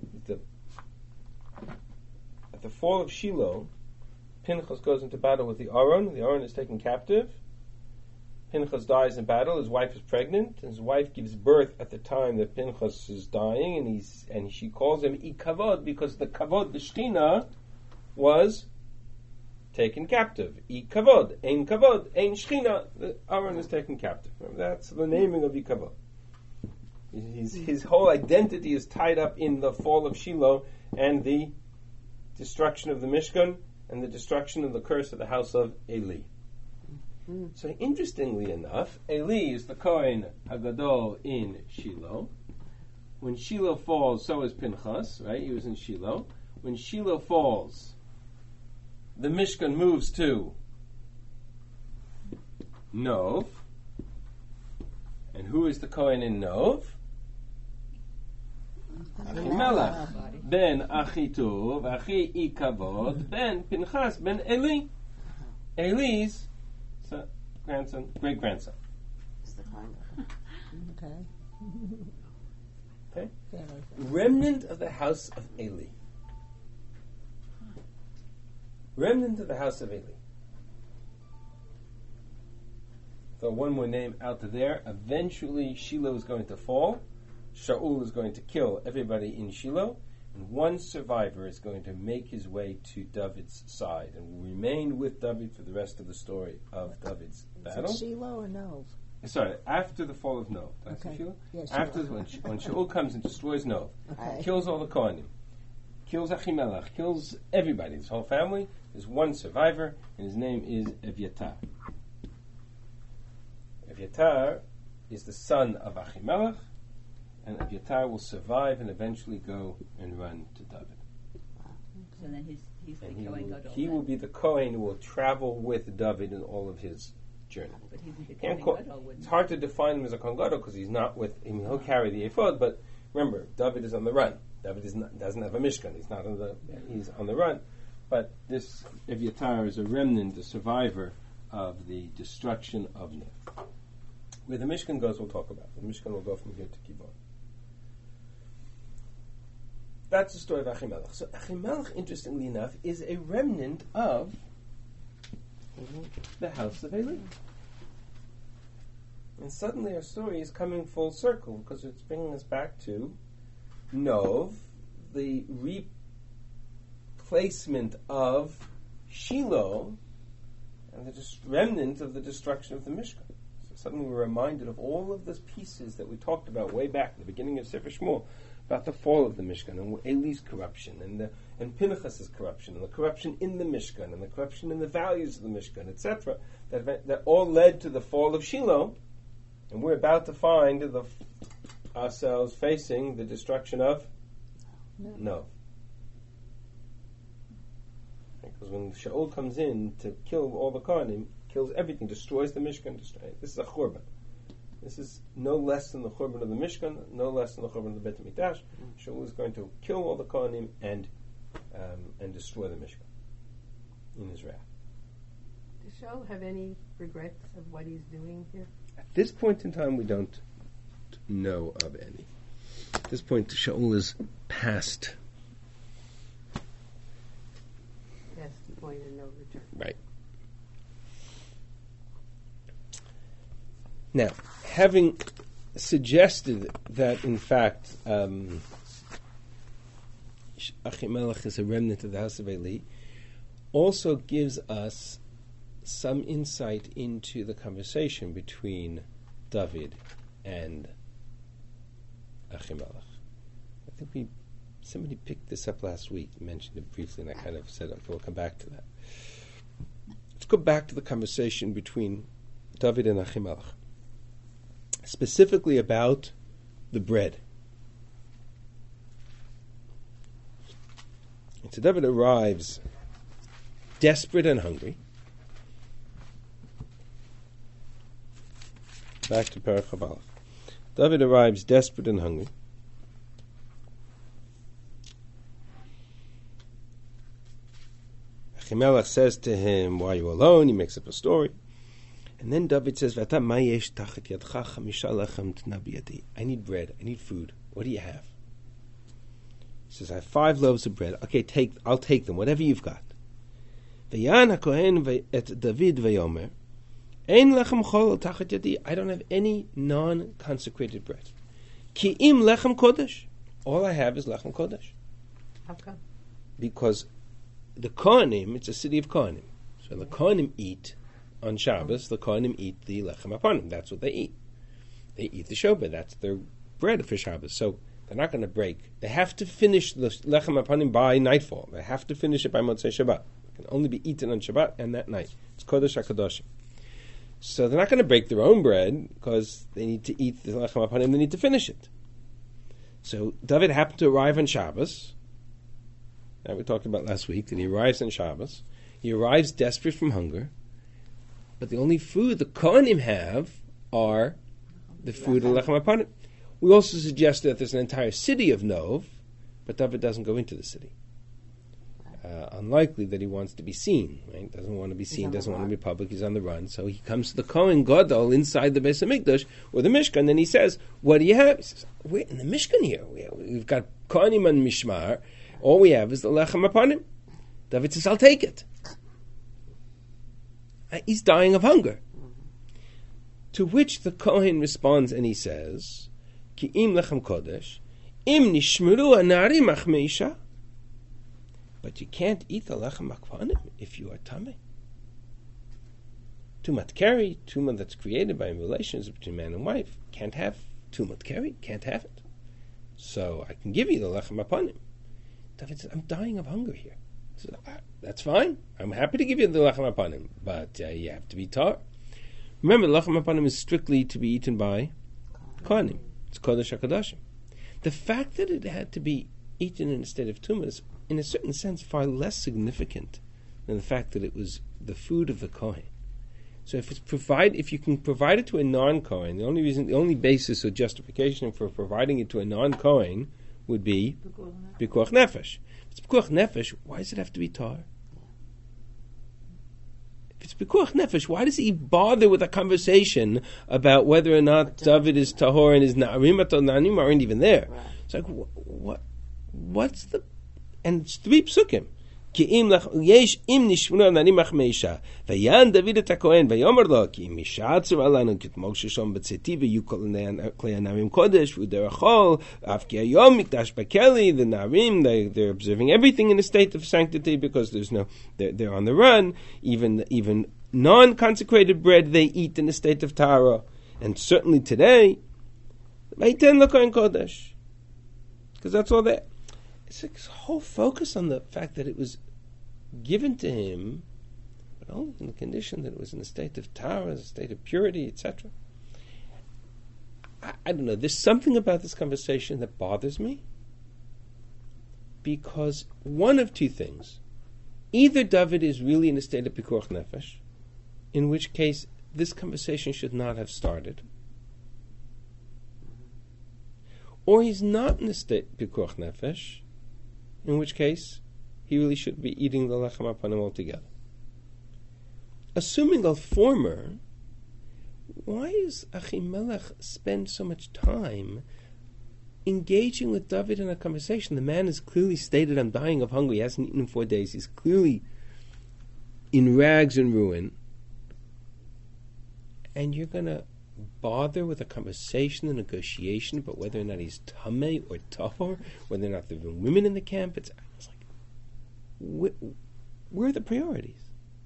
At the fall of Shiloh, Pinchas goes into battle with the Aron. The Aron is taken captive. Pinchas dies in battle. His wife is pregnant. His wife gives birth at the time that Pinchas is dying, and she calls him Ikavod because the Kavod, the Shechina, was taken captive. Ikavod, Ein Kavod, Ein Shechina. The Aron is taken captive. That's the naming of Ikavod. His whole identity is tied up in the fall of Shiloh and the destruction of the Mishkan and the destruction of the curse of the house of Eli. So interestingly enough, Eli is the Kohen Hagadol in Shiloh. When Shiloh falls, so is Pinchas, right? He was in Shiloh. When Shiloh falls, the Mishkan moves to Nov. And who is the Kohen in Nov? Achimelech ben Achituv, Achi Ikavod, ben Pinchas, ben Eli. Eli's grandson, great grandson. It's the kind of Okay. Okay? Family. Remnant of the house of Eli. Remnant of the house of Eli. So one more name out there. Eventually Shiloh is going to fall. Shaul is going to kill everybody in Shiloh. And one survivor is going to make his way to David's side and will remain with David for the rest of the story of David's battle. Is it Shiloh or Nov? Sorry, after the fall of Nov. Did I say Okay. Shiloh? Yeah, After Shiloh. when Shaul comes and destroys Nov, Okay. kills all the Kohanim, kills Achimelech, kills everybody, his whole family. There's one survivor, and his name is Evyatar. Evyatar is the son of Achimelech, and Evyatar will survive and eventually go and run to David. So then he's the And Kohen Gadol. he will be the Kohen who will travel with David in all of his journey. But he's the Can't Kohen call, Gadol, wouldn't it's he? hard to define him as a Kohen Gadol because he's not with him. He'll carry the ephod, but remember, David is on the run. David doesn't have a mishkan. He's on the run. But this Evyatar is a remnant, a survivor of the destruction of Nev. Where the mishkan goes, we'll talk about. The mishkan will go from here to Kibbutz. That's the story of Achimelech. So Achimelech, interestingly enough, is a remnant of the house of Eli. And suddenly our story is coming full circle because it's bringing us back to Nov, the replacement of Shiloh, and the remnant of the destruction of the Mishkan. So suddenly we're reminded of all of those pieces that we talked about way back at the beginning of Sefer Shmuel, about the fall of the Mishkan and Eli's corruption and Pinchas's corruption and the corruption in the Mishkan and the corruption in the values of the Mishkan, etc. That all led to the fall of Shiloh, and we're about to find ourselves facing the destruction of Nov. Because when Shaul comes in to kill all the Kohanim, kills everything, destroys the Mishkan, this is a Churban. This is no less than the Churban of the Mishkan, no less than the Churban of the Bet HaMikdash. Shaul is going to kill all the Kohanim and destroy the Mishkan in his wrath. Does Shaul have any regrets of what he's doing here? At this point in time, we don't know of any. At this point, Shaul is past. That's the point of no return. Right. Now, having suggested that, in fact, Achimelech is a remnant of the house of Eli, also gives us some insight into the conversation between David and Achimelech. I think somebody picked this up last week, mentioned it briefly, and I kind of said, okay, we'll come back to that. Let's go back to the conversation between David and Achimelech, specifically about the bread. And so David arrives desperate and hungry. Back to Perach Chabalach. David arrives desperate and hungry. Achimelech says to him, "Why are you alone?" He makes up a story. And then David says, "V'ata ma yesh tachat yadcha chamisha lechem tna biyadi." I need bread. I need food. What do you have? He says, "I have 5 loaves of bread." Okay, I'll take them. Whatever you've got. V'yan hakohen et David v'yomer, ein lechem chol tachat yadi. I don't have any non-consecrated bread. Ki im lechem kodesh. All I have is lechem kodesh. How come? Because the Kohanim, it's a city of Kohanim. So the Kohanim eat on Shabbos, the Kohanim eat the lechem apanim. That's what they eat. They eat the shobah. That's their bread for Shabbos. So they're not going to break. They have to finish the lechem apanim by nightfall. They have to finish it by Motzei Shabbat. It can only be eaten on Shabbat and that night. It's Kodesh HaKadoshim. So they're not going to break their own bread because they need to eat the lechem apanim. They need to finish it. So David happened to arrive on Shabbos. That we talked about last week, that he arrives on Shabbos. He arrives desperate from hunger. But the only food the Kohanim have are the food of Lechem Apanim. We also suggest that there's an entire city of Nov, but David doesn't go into the city. Unlikely that he wants to be seen, right? Doesn't want to be seen, doesn't want to be public, he's on the run. So he comes to the Kohen Gadol inside the Beis HaMikdash, or the Mishkan, and he says, "What do you have?" He says, "We're in the Mishkan here. We've got Kohanim and Mishmar. All we have is the Lechem Apanim." David says, "I'll take it." He's dying of hunger. To which the Kohen responds and he says, "Ki im lechem kodesh, Im nishmuru anarim achmeisha. But you can't eat the lechem akvanim if you are tameh. Tumat keri, tumah that's created by relations between man and wife, can't have tumat keri, can't have it. So I can give you the lechem apanim. David says, I'm dying of hunger here. He says, that's fine. I'm happy to give you the lechem apanim, but you have to be tar. Remember, the lechem apanim is strictly to be eaten by kohanim. It's kodesh hakadashim. The fact that it had to be eaten in a state of tumah is, in a certain sense, far less significant than the fact that it was the food of the kohen. So if you can provide it to a non-kohen, the only basis or justification for providing it to a non-kohen would be pikuach nefesh. If it's pikuach nefesh, why does it have to be tar? If it's pikuach nefesh, why does he bother with a conversation about whether or not David is tahor and his na'arim or na'anim aren't even there? Right. It's like, what's the... And it's 3 psukim. יש אם נשמנו נערים מחמישה ויען דוד את הכהן ויאמר לו כי אם ישעצר עלינו כתמול ששום בצאתי ויהיו כלי הנערים קודש והוא חול אף כי היום מקדש בכלי the נערים they're observing everything in a state of sanctity because they're on the run, even non-consecrated bread they eat in a state of tahara, and certainly today vayiten l'kohen kodesh because that's all there. It's a whole focus on the fact that it was given to him, but only in the condition that it was in a state of tahara, a state of purity, etc. I don't know. There's something about this conversation that bothers me, because one of 2 things. Either David is really in a state of pikuach nefesh, in which case this conversation should not have started, or he's not in a state of pikuach nefesh, in which case he really should be eating the lechem apanim altogether. Assuming the former, why does Achimelech spend so much time engaging with David in a conversation? The man has clearly stated, I'm dying of hunger. He hasn't eaten in 4 days. He's clearly in rags and ruin. And you're going to bother with a conversation, a negotiation about whether or not he's tameh or tahor, whether or not there have been women in the camp. It's like, where are the priorities?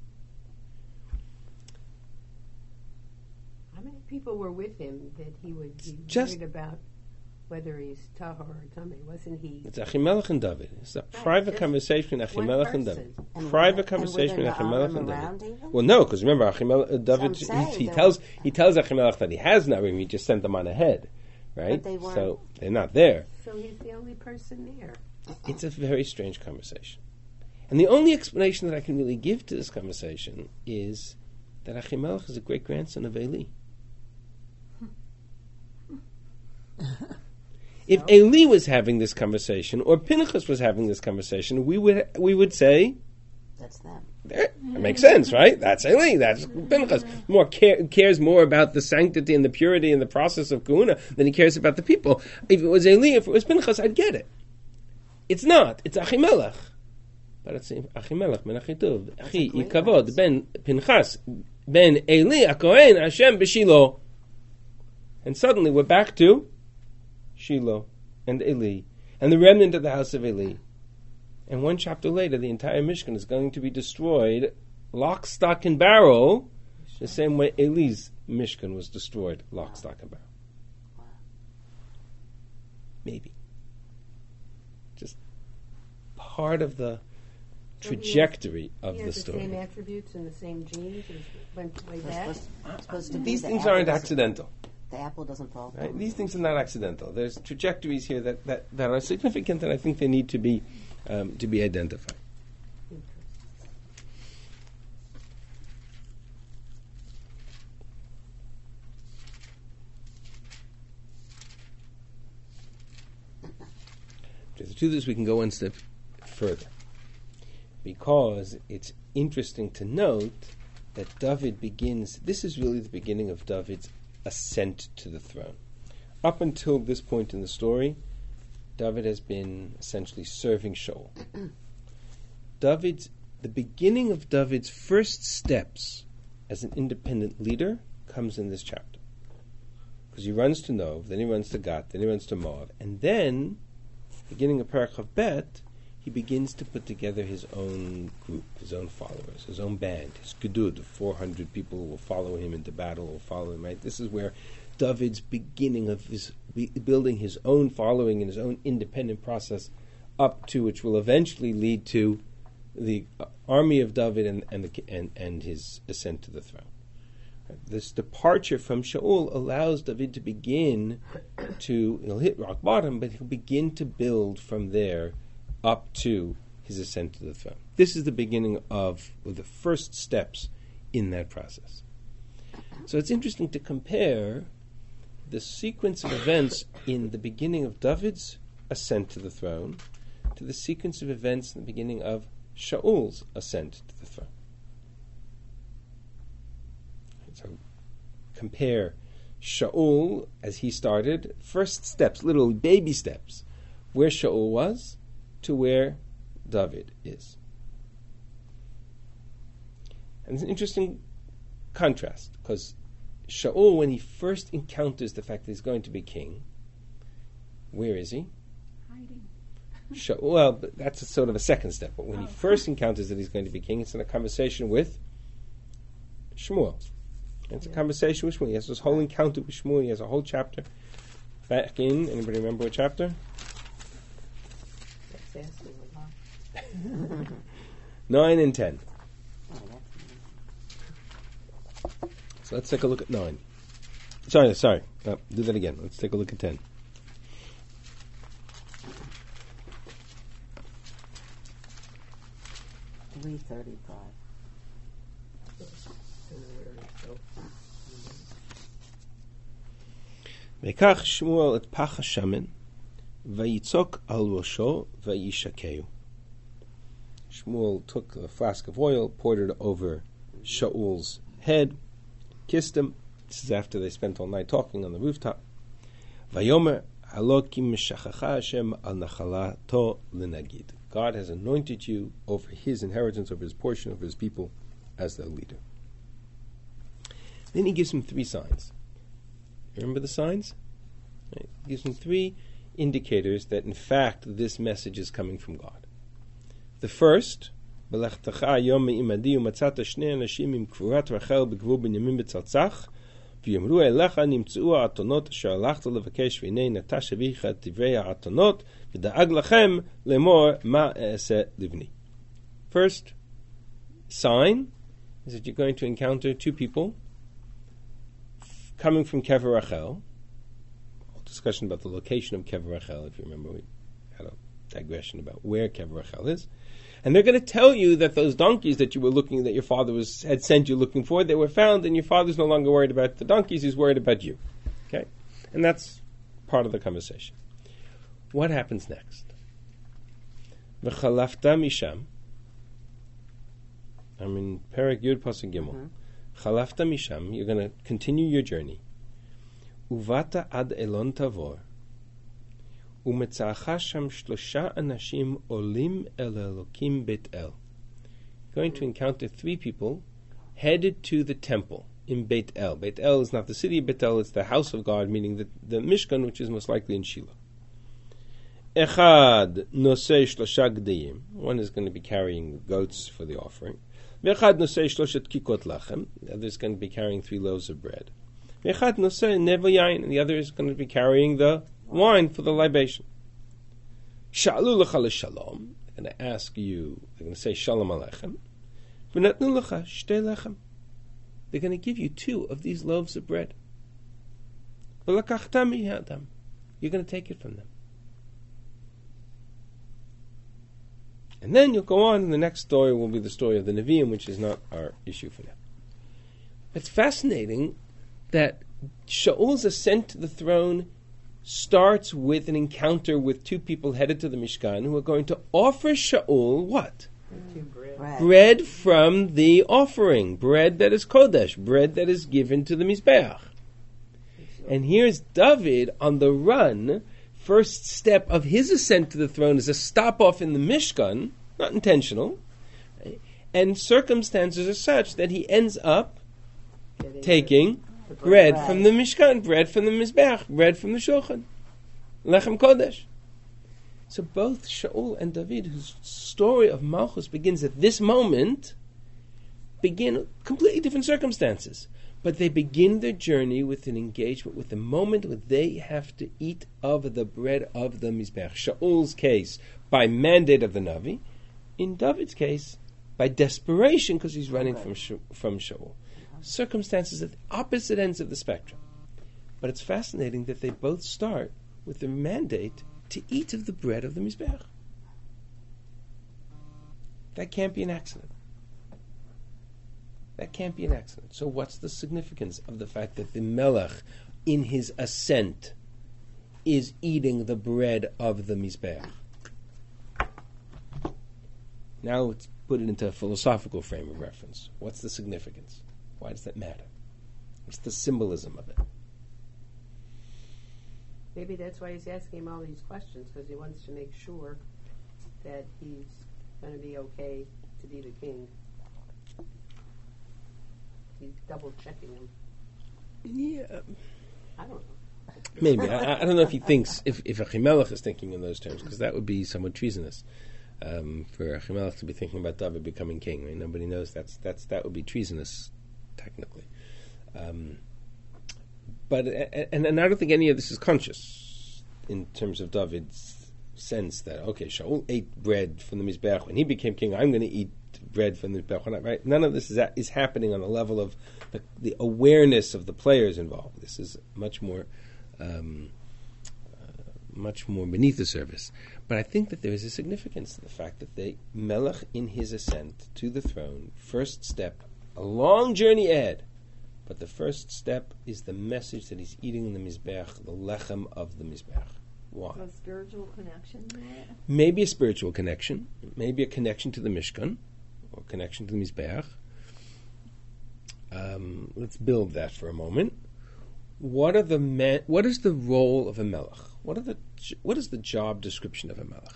How many people were with him that he would be worried about whether he's tahor or tameh? Wasn't he? It's Achimelech and David. It's a private conversation between Achimelech and David. Private conversation between Achimelech and David. Well, no, because remember, David he tells Achimelech that he has Narim. He just sent them on ahead, right? So they're not there. So he's the only person there. It's a very strange conversation, and the only explanation that I can really give to this conversation is that Achimelech is a great grandson of Eli. If Eli was having this conversation, or Pinchas was having this conversation, we would say, that's them. It makes sense, right? That's Eli, that's Pinchas. Cares more about the sanctity and the purity and the process of kahuna than he cares about the people. If it was Eli, if it was Pinchas, I'd get it. It's not. It's Achimelech. But it's Achimelech ben Achituv, Achi Yikavod ben Pinchas ben Eli HaKohen Hashem b'Shilo. And suddenly we're back to Shiloh and Eli and the remnant of the house of Eli. And 1 chapter later, the entire Mishkan is going to be destroyed, lock, stock, and barrel, the same way Eli's Mishkan was destroyed, lock, stock, and barrel. Maybe. Just part of the trajectory of the story. He has the same attributes and the same genes as went way back. Supposed to be These things aren't accidental. The apple doesn't fall. Right? These things are not accidental. There's trajectories here that are significant, and I think they need to be identified. To this, we can go one step further, because it's interesting to note that David begins. This is really the beginning of David's ascent to the throne. Up until this point in the story, David has been essentially serving Shaul. The beginning of David's first steps as an independent leader comes in this chapter. Because he runs to Nov, then he runs to Gat, then he runs to Moab, and then beginning of Perek of Bet, he begins to put together his own group, his own followers, his own band, his gedud of 400 people who will follow him into battle, will follow him, right? This is where David's beginning of his building his own following and his own independent process up to, which will eventually lead to the army of David and his ascent to the throne. This departure from Shaul allows David to begin to, he'll hit rock bottom, but he'll begin to build from there up to his ascent to the throne. This is the beginning of the first steps in that process. So it's interesting to compare the sequence of events in the beginning of David's ascent to the throne to the sequence of events in the beginning of Shaul's ascent to the throne. So compare Shaul as he started, first steps, little baby steps, where Shaul was to where David is. And it's an interesting contrast, because Shaul, when he first encounters the fact that he's going to be king, where is he? Hiding. Well, but that's sort of a second step. But when he first encounters that he's going to be king, it's in a conversation with Shmuel. It's a conversation with Shmuel. He has this whole encounter with Shmuel. He has a whole chapter. Back in, anybody remember what chapter? That's asking a lot. 9 and 10. Oh, that's So let's take a look at 9. Sorry. Do that again. Let's take a look at 10. $335. ויקח שמואל את פח השמן, ויצוק על ראשו, וישקהו. Shmuel took a flask of oil, poured it over Shaul's head, kissed him. This is after they spent all night talking on the rooftop. Vayomer Halokim Shachacha Hashem al Nachalato Linagid. God has anointed you over his inheritance, over his portion, over his people, as their leader. Then he gives him 3 signs. Remember the signs? Right. He gives him 3 indicators that in fact this message is coming from God. The first, Belachtacha yom me'imadi u'matzata shnei anashim im kvurat Rachel b'gvul Binyamin b'tzaltzach v'yomru elecha nimtzu ha'atonot asher halachta levakesh v'nei natash avicha et divrei ha'atonot v'da'ag lachem lemor ma e'aseh livni. First sign is that you're going to encounter 2 people coming from Kever Rachel. Discussion about the location of Kever Rachel, if you remember, we had a digression about where Kever Rachel is. And they're going to tell you that those donkeys that you were looking, that your father had sent you looking for, they were found, and your father's no longer worried about the donkeys, he's worried about you. Okay? And that's part of the conversation. What happens next? V'chalafta misham. I'm in Perek Yud Pasuk Gimel. Chalafta misham, you're going to continue your journey. Uvata ad elon tavor. Umetzacha sham shlosha anashim olim el Elokim Bet El. You're going to encounter 3 people headed to the temple in Beit El. Beit El is not the city of Beit El, it's the house of God, meaning the Mishkan, which is most likely in Shiloh. Echad nosei shlosha gdeim. One is going to be carrying goats for the offering. V'echad nosei shloshet kikot lachem. The other is going to be carrying 3 loaves of bread. V'echad nosei nevo yain. And the other is going to be carrying the wine for the libation. Sha'alu lecha l'shalom. They're going to ask you, they're going to say shalom aleichem. V'natnu lecha shtei lechem. They're going to give you 2 of these loaves of bread. V'lakachta miyadam. You're going to take it from them. And then you'll go on, and the next story will be the story of the Nevi'im, which is not our issue for now. It's fascinating that Shaul's ascent to the throne starts with an encounter with 2 people headed to the Mishkan who are going to offer Shaul what? Bread from the offering. Bread that is Kodesh. Bread that is given to the Mizbeach. And here's David on the run. First step of his ascent to the throne is a stop off in the Mishkan, not intentional, right? And circumstances are such that he ends up taking bread from the Mishkan, bread from the Mizbeach, bread from the Shulchan, Lechem Kodesh. So both Shaul and David, whose story of Malchus begins at this moment, begin completely different circumstances. But they begin their journey with an engagement with the moment where they have to eat of the bread of the Mizbech. Shaul's case, by mandate of the Navi. In David's case, by desperation, because he's running from Shaul. Circumstances at the opposite ends of the spectrum. But it's fascinating that they both start with the mandate to eat of the bread of the Mizbech. That can't be an accident. That can't be an accident. So what's the significance of the fact that the Melech, in his ascent, is eating the bread of the Mizbeach? Now let's put it into a philosophical frame of reference. What's the significance? Why does that matter? What's the symbolism of it? Maybe that's why he's asking him all these questions, because he wants to make sure that he's going to be okay to be the king. He's double checking him. Yeah. I don't know. Maybe. I don't know if he thinks, if Achimelech is thinking in those terms, because that would be somewhat treasonous. For Achimelech to be thinking about David becoming king. I mean, nobody knows that would be treasonous, technically. But I don't think any of this is conscious in terms of David's sense that, okay, Shaul ate bread from the Mizbeach. When he became king, I'm going to eat bread from the Mizbeach. Right? None of this is happening on the level of the awareness of the players involved. This is much more beneath the surface. But I think that there is a significance to the fact that the Melech, in his ascent to the throne, first step, a long journey ahead, but the first step is the message that he's eating in the Mizbeach, the lechem of the Mizbeach. Why? So a spiritual connection there? Maybe a spiritual connection, maybe a connection to the Mishkan, or connection to the Mizbeach. Let's build that for a moment. What is the role of a melech? What is the job description of a melech?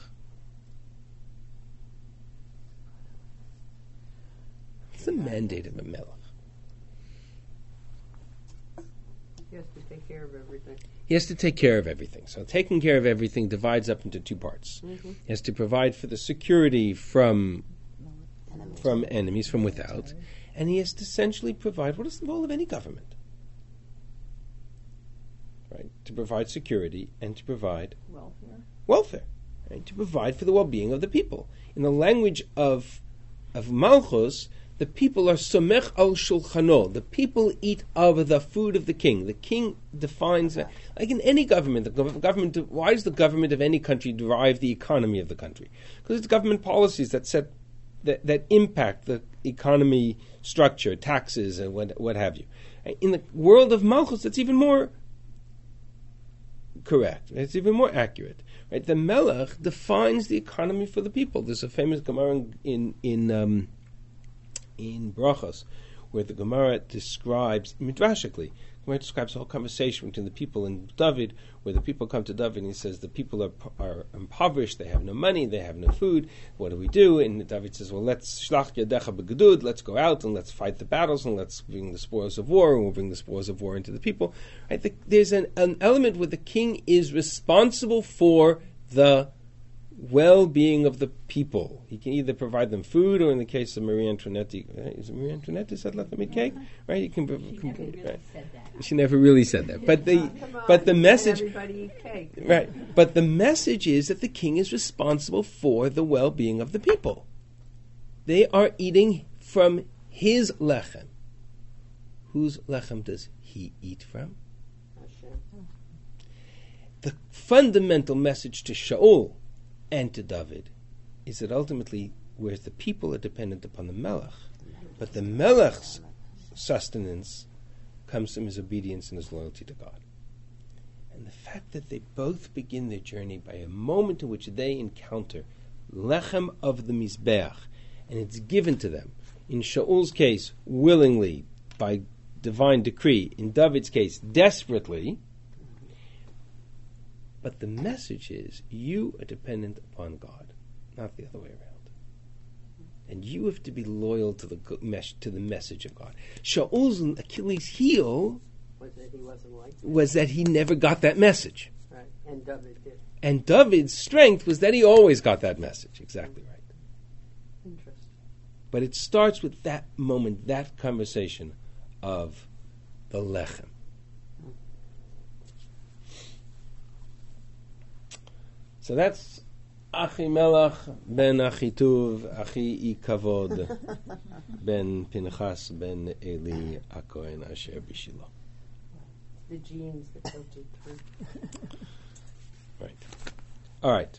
What's the mandate of a melech? He has to take care of everything. He has to take care of everything. So taking care of everything divides up into two parts. Mm-hmm. He has to provide for the security from enemies, from without, and he has to essentially provide, what is the role of any government? Right? To provide security and to provide welfare. Right? To provide for the well-being of the people. In the language of Malchus, the people are somech al shulchano. The people eat of the food of the king. The king defines, like in any government, why does the government of any country derive the economy of the country? Because it's government policies that impact the economy structure, taxes, and what have you. In the world of Malchus, it's even more correct. It's even more accurate. Right? The Melech defines the economy for the people. There's a famous Gemara in Brachos, where the Gemara describes, midrashically, Gemara describes the whole conversation between the people and David, where the people come to David and he says, the people are impoverished, they have no money, they have no food, what do we do? And David says, well, let's shlach yadecha b'gedud, let's go out and let's fight the battles and let's bring the spoils of war, and we'll bring the spoils of war into the people. Right? There's an element where the king is responsible for the well-being of the people. He can either provide them food, or in the case of Marie Antoinette, is it Marie Antoinette who said let them eat cake? Right? He can. She never really said that. But the message. Everybody eat cake. Right. But the message is that the king is responsible for the well-being of the people. They are eating from his lechem. Whose lechem does he eat from? The fundamental message to Shaul and to David is that ultimately, whereas the people are dependent upon the Melech, but the Melech's sustenance comes from his obedience and his loyalty to God. And the fact that they both begin their journey by a moment in which they encounter Lechem of the Mizbeach, and it's given to them, in Shaul's case, willingly, by divine decree, in David's case, desperately. But the message is, you are dependent upon God, not the other way around. And you have to be loyal to the message of God. Shaul's Achilles' heel Was that he wasn't like that? was that he never got that message. Right. Right. And David did. And David's strength was that he always got that message. Exactly right. Interesting. But it starts with that moment, that conversation of the lechem. So that's Achimelech ben Achituv, Achi Ikavod ben Pinchas ben Eli Akohen Asher Bishilo. The genes that filtered through. Right. All right.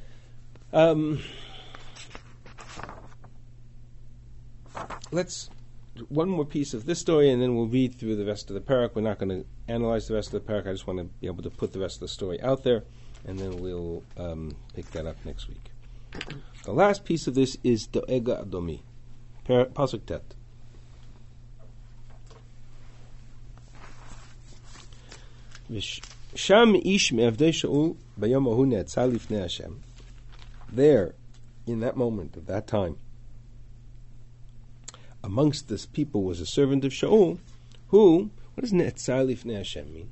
Let's do one more piece of this story, and then we'll read through the rest of the parak. We're not going to analyze the rest of the parak. I just want to be able to put the rest of the story out there, and then we'll pick that up next week. The last piece of this is Doega Adomi, pasuk tet. Sham ish me'avdei Shaul bayom ahu ne'atzah lifnei Hashem. There, in that moment, at that time, amongst this people was a servant of Shaul, who, what does ne'atzah lifnei Hashem mean?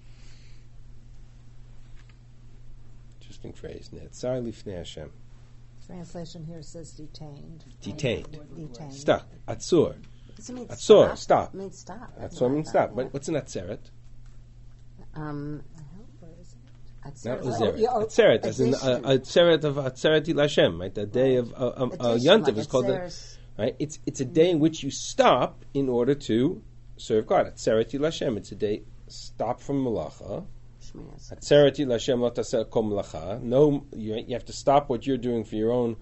Interesting phrase, ne'atzah lifnei Hashem. Translation here says detained. Detained. Detained. Stuck. Atzur. Does it mean Atzur, stop. It means stop. Atzur means stop. But what's an atzeret? Um, Where is it? Not Atzeret. uzeret. yeah, Atzeret, as in addition. atzeret of Atzeret il Hashem, right? The day of Yontif is called the... Right? It's a day in which you stop in order to serve God. Atzeret il Hashem. It's a day stop from malacha. Atzeret il Hashem lo taseh kol malacha. No, you have to stop what you're doing for your own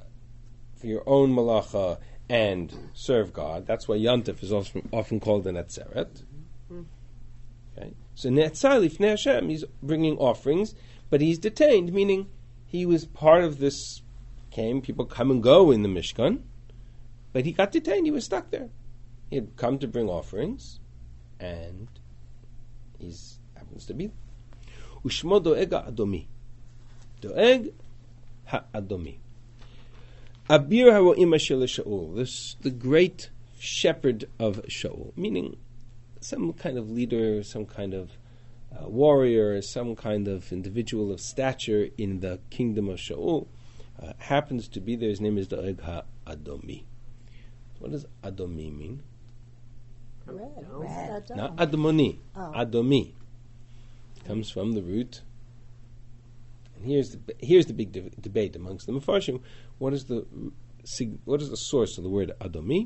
malacha and serve God. That's why Yontif is often called an atzeret. Okay, so ne'atzah lifnei Hashem, he's bringing offerings, but he's detained, meaning he was part of this. People come and go in the Mishkan. But he got detained. He was stuck there. He had come to bring offerings, and he happens to be there. Ushmo doeg ha'adomi. Doeg ha'adomi. Abir ha'ro'im asher Shaul. This the great shepherd of Shaul, meaning some kind of leader, some kind of warrior, some kind of individual of stature in the kingdom of Shaul, happens to be there. His name is Doeg ha'adomi. What does Adomi mean? Red. Not Admoni. Oh. Adomi. It comes from the root. And here's the big debate amongst the Mefarshim. What is the source of the word Adomi?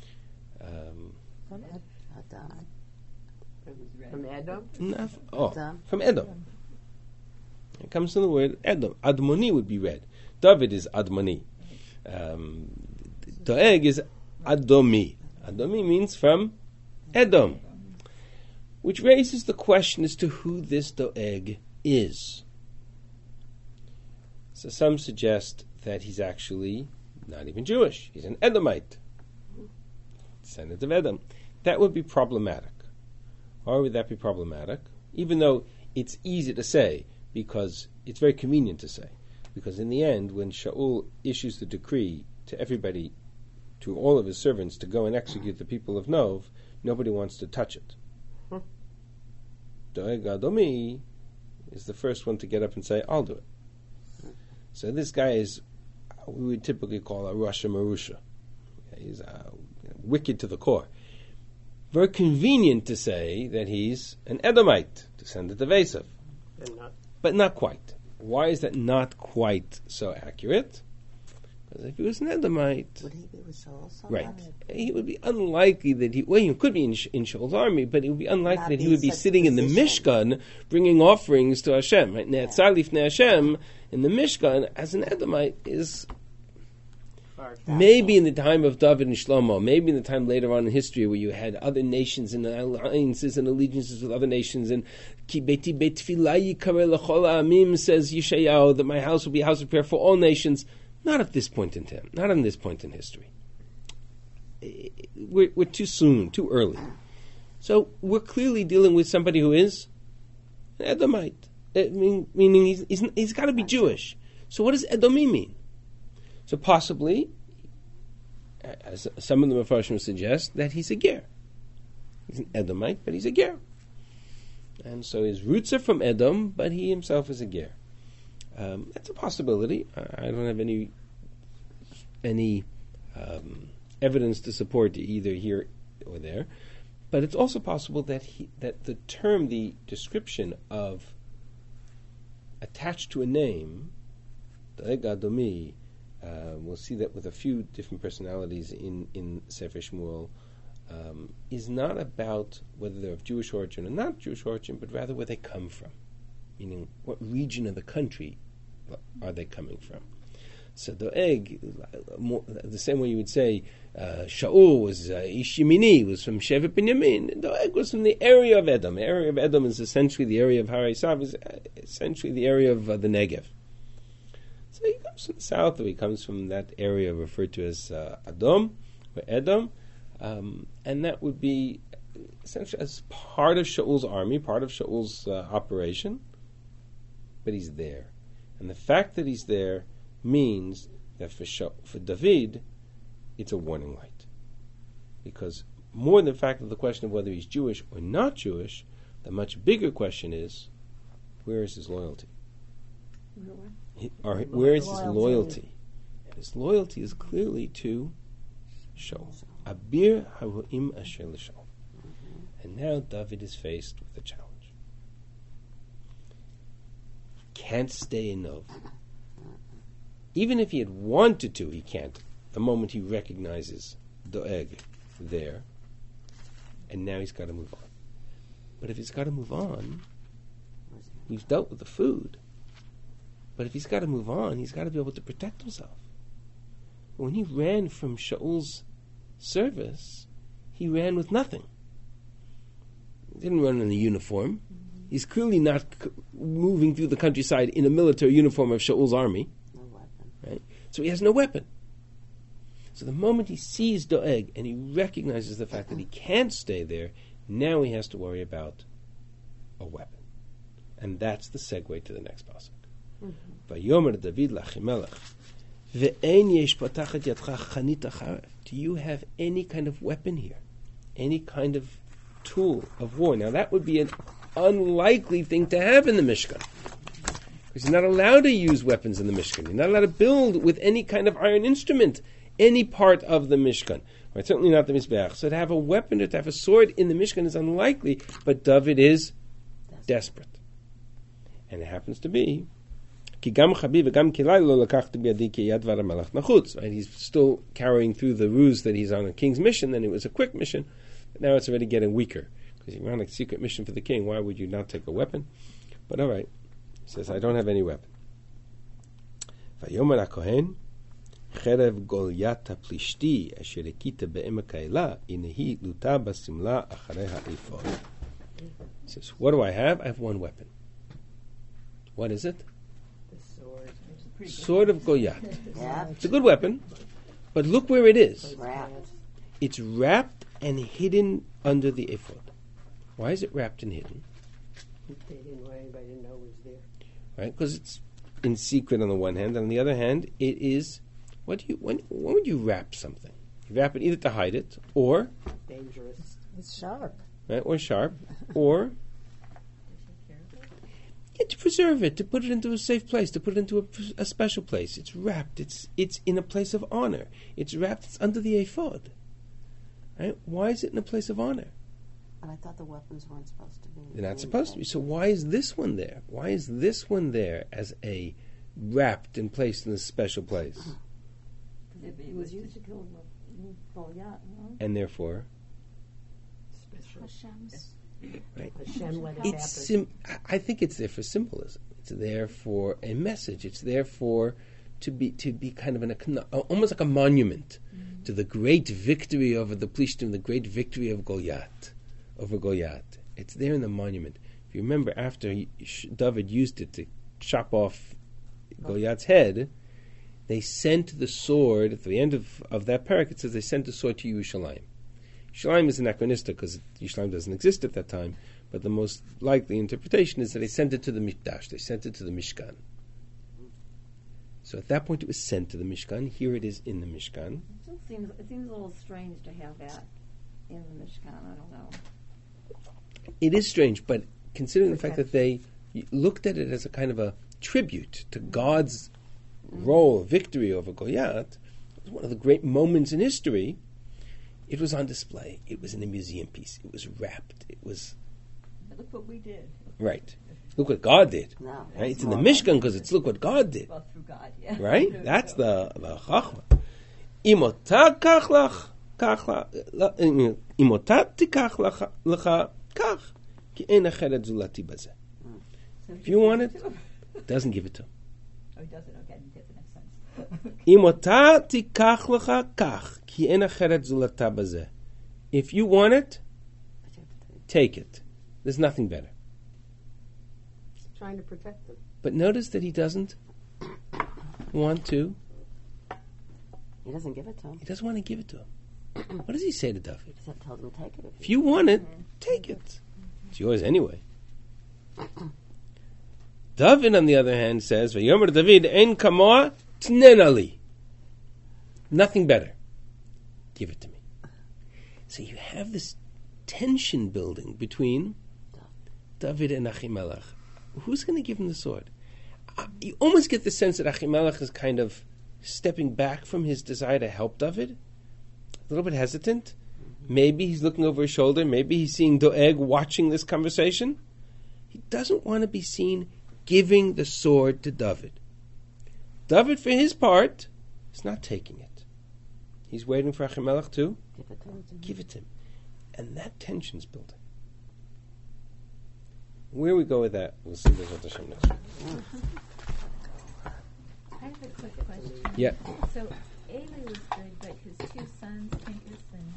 From From Edom? From Edom. It comes from the word Edom. Admoni would be red. David is Admoni. Doeg is Adomi. Adomi means from Edom, which raises the question as to who this Doeg is. So some suggest that he's actually not even Jewish. He's an Edomite, descendant of Edom. That would be problematic. Why would that be problematic? Even though it's easy to say, because it's very convenient to say. Because in the end, when Shaul issues the decree to everybody, to all of his servants, to go and execute the people of Nov, nobody wants to touch it. Doeg Adomi is the first one to get up and say, I'll do it. So this guy is, we would typically call a Rasha Marusha. He's wicked to the core. Very convenient to say that he's an Edomite, descendant of Esav. But not quite. Why is that not quite so accurate? Because if he was an Edomite, Would he be with Shaul? right, he would be unlikely that he could be in Shaul's army, but it would be unlikely Not that he be would be such a sitting in the position. Mishkan bringing offerings to Hashem. Right? Ne'atzah lifnei Hashem in the Mishkan as an Edomite is maybe in the time of David and Shlomo, maybe in the time later on in history where you had other nations and alliances and allegiances with other nations, and Ki beti beit tefillah yikareh l'chol ha'amim, says Yeshayahu, that my house will be a house of prayer for all nations. Not at this point in time, not in this point in history. We're too soon, too early. So we're clearly dealing with somebody who is an Edomite, meaning he's got to be Jewish. So what does Edomi mean? So possibly, as some of the Mefarshim suggest, that he's a ger. He's an Edomite, but he's a ger. And so his roots are from Edom, but he himself is a ger. That's a possibility. I don't have any evidence to support either here or there. But it's also possible that the term, the description of attached to a name, Doeg Adomi, we'll see that with a few different personalities in Sefer Shmuel, is not about whether they're of Jewish origin or not Jewish origin, but rather where they come from, meaning what region of the country are they coming from. So Doeg, the same way you would say Shaul was Ish Yemini, was from Shevet Binyamin. Doeg was from the area of Edom. The area of Edom is essentially the area of Har Esav, is essentially the area of the Negev. So he comes from the south, or he comes from that area referred to as Edom, or Edom, and that would be essentially as part of Shaul's army, part of Shaul's operation, but he's there. And the fact that he's there means that for David, it's a warning light. Because more than the fact of the question of whether he's Jewish or not Jewish, the much bigger question is, where is his loyalty? Where is his loyalty? His loyalty is clearly to Shaul. Abir haruim asher l'Shaul. And now David is faced with a challenge. He can't stay in Nov. Even if he had wanted to, he can't. The moment he recognizes Doeg there, and now he's got to move on. But if he's got to move on, we've dealt with the food. But if he's got to move on, he's got to be able to protect himself. When he ran from Shaul's service, he ran with nothing. He didn't run in a uniform. He's clearly not moving through the countryside in a military uniform of Shaul's army. No weapon. Right? So he has no weapon. So the moment he sees Doeg and he recognizes the fact that he can't stay there, now he has to worry about a weapon. And that's the segue to the next pasuk. Vayomer David l'Achimelech, ve'ein yesh potachet yadcha chanit acharev. Do you have any kind of weapon here? Any kind of tool of war? Now that would be an unlikely thing to have in the Mishkan. Because you're not allowed to use weapons in the Mishkan. You're not allowed to build with any kind of iron instrument any part of the Mishkan. Right? Certainly not the Mizbeach. So to have a weapon or to have a sword in the Mishkan is unlikely, but David is desperate. And it happens to be right? He's still carrying through the ruse that he's on a king's mission, and it was a quick mission, but now it's already getting weaker. Because you're on a secret mission for the king, why would you not take a weapon? But all right, he says, I don't have any weapon. Vayomer HaKohen, Cherev Goliat HaPlishti Asher Ekita Be'emek Ha'ela Inehi Luta Basimla Acharei HaEphod. He says, what do I have? I have one weapon. What is it? Sword of Goliath. Yeah. It's a good weapon, but look where it is. Wrapped. It's wrapped and hidden under the ephod. Why is it wrapped and hidden? They didn't want anybody to know it was there. Right? Because it's in secret on the one hand, and on the other hand, it is. When would you wrap something? You wrap it either to hide it, or Dangerous. It's sharp. right, or sharp, or to preserve it, to put it into a safe place, to put it into a special place. It's wrapped. It's in a place of honor. It's wrapped. It's under the ephod. Right? Why is it in a place of honor? But I thought the weapons weren't supposed to be. They're not supposed to be. So why is this one there? Why is this one there as a wrapped and placed in a special place? It was used to kill Goliath, no? And therefore, Hashem's. right? Hashem let it happen. I think it's there for symbolism. It's there for a message. It's there for to be kind of almost like a monument to the great victory over the Plishtim, the great victory of Goliath over Goliath. It's there in the monument. If you remember, after David used it to chop off Goliath's head, they sent the sword at the end of that parak. It says they sent the sword to Yerushalayim. Yerushalayim is anachronistic because Yerushalayim doesn't exist at that time, but the most likely interpretation is that they sent it to the Mikdash, they sent it to the Mishkan. So at that point it was sent to the Mishkan. Here it is in the Mishkan. It seems a little strange to have that in the Mishkan. I don't know. It is strange, but considering the fact that they looked at it as a kind of a tribute to God's role, victory over Goliath, it was one of the great moments in history. It was on display. It was in a museum piece. It was wrapped. It was... But look what we did. Right. Look what God did. No, Right? It's in the Mishkan because it's look what God did. Well, through God, yeah. Right? That's the chachma. Imota kach imota tikach lecha kach ki ein acheret zulati bazeh. So If you want it, doesn't give it to him. Oh, he doesn't. Okay, I didn't get the next sentence. Imota tikach lecha kach ki ein acheret zulata bazeh. If you want it, take it. There's nothing better. He's trying to protect them. But notice that he doesn't want to. He doesn't give it to him. He doesn't want to give it to him. What does he say to David? He said, tells him to take it. If you want it, take it. It's yours anyway. David, on the other hand, says, "Vayomer David ein kamoa tnenali." Nothing better. Give it to me. So you have this tension building between David and Achimelech. Who's going to give him the sword? You almost get the sense that Achimelech is kind of stepping back from his desire to help David. A little bit hesitant. Maybe he's looking over his shoulder. Maybe he's seeing Doeg watching this conversation. He doesn't want to be seen giving the sword to David. David, for his part, is not taking it. He's waiting for Achimelech to Give it to him. give it to him. And that tension's building. Where we go with that, we'll see B'ezrat Hashem next week. I have a quick question. Yeah. So Eli was good, but his two sons, Pinchas and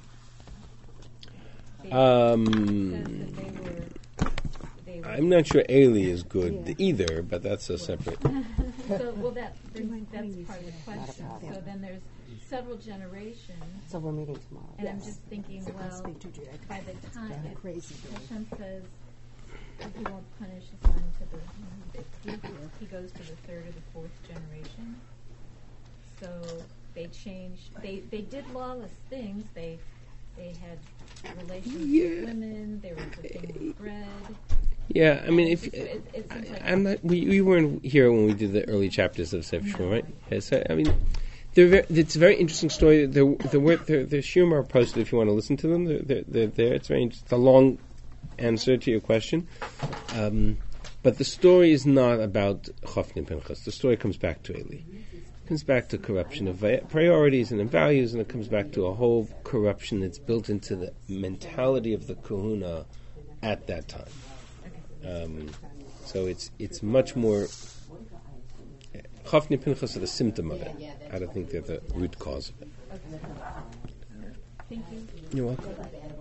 says that they were I'm not sure Eli is good either, but that's a separate. so well that's part of the question. So then there's several generations, So we're meeting tomorrow. and I'm just thinking, well, Speak to Jack. by the time Yeah, crazy girl. Hashem says that he won't punish his son he goes to the third or the fourth generation. So they changed. They did lawless things. They had relations with women. There was the thing with bread. Yeah, I mean, if It seems like I'm not, we weren't here when we did the early chapters of Sefer Shmuel, right? Yeah, so, I mean, it's a very interesting the Shiurim are posted if you want to listen to them. They're there. It's a long answer to your question. But the story is not about Chofni and Pinchas. The story comes back to Eli. It comes back to corruption of priorities and values, and it comes back to a whole corruption that's built into the mentality of the kahuna at that time. So it's much more... Chofni and Pinchas are the symptom of it. I don't think they're the root cause of it. Thank you. You're welcome.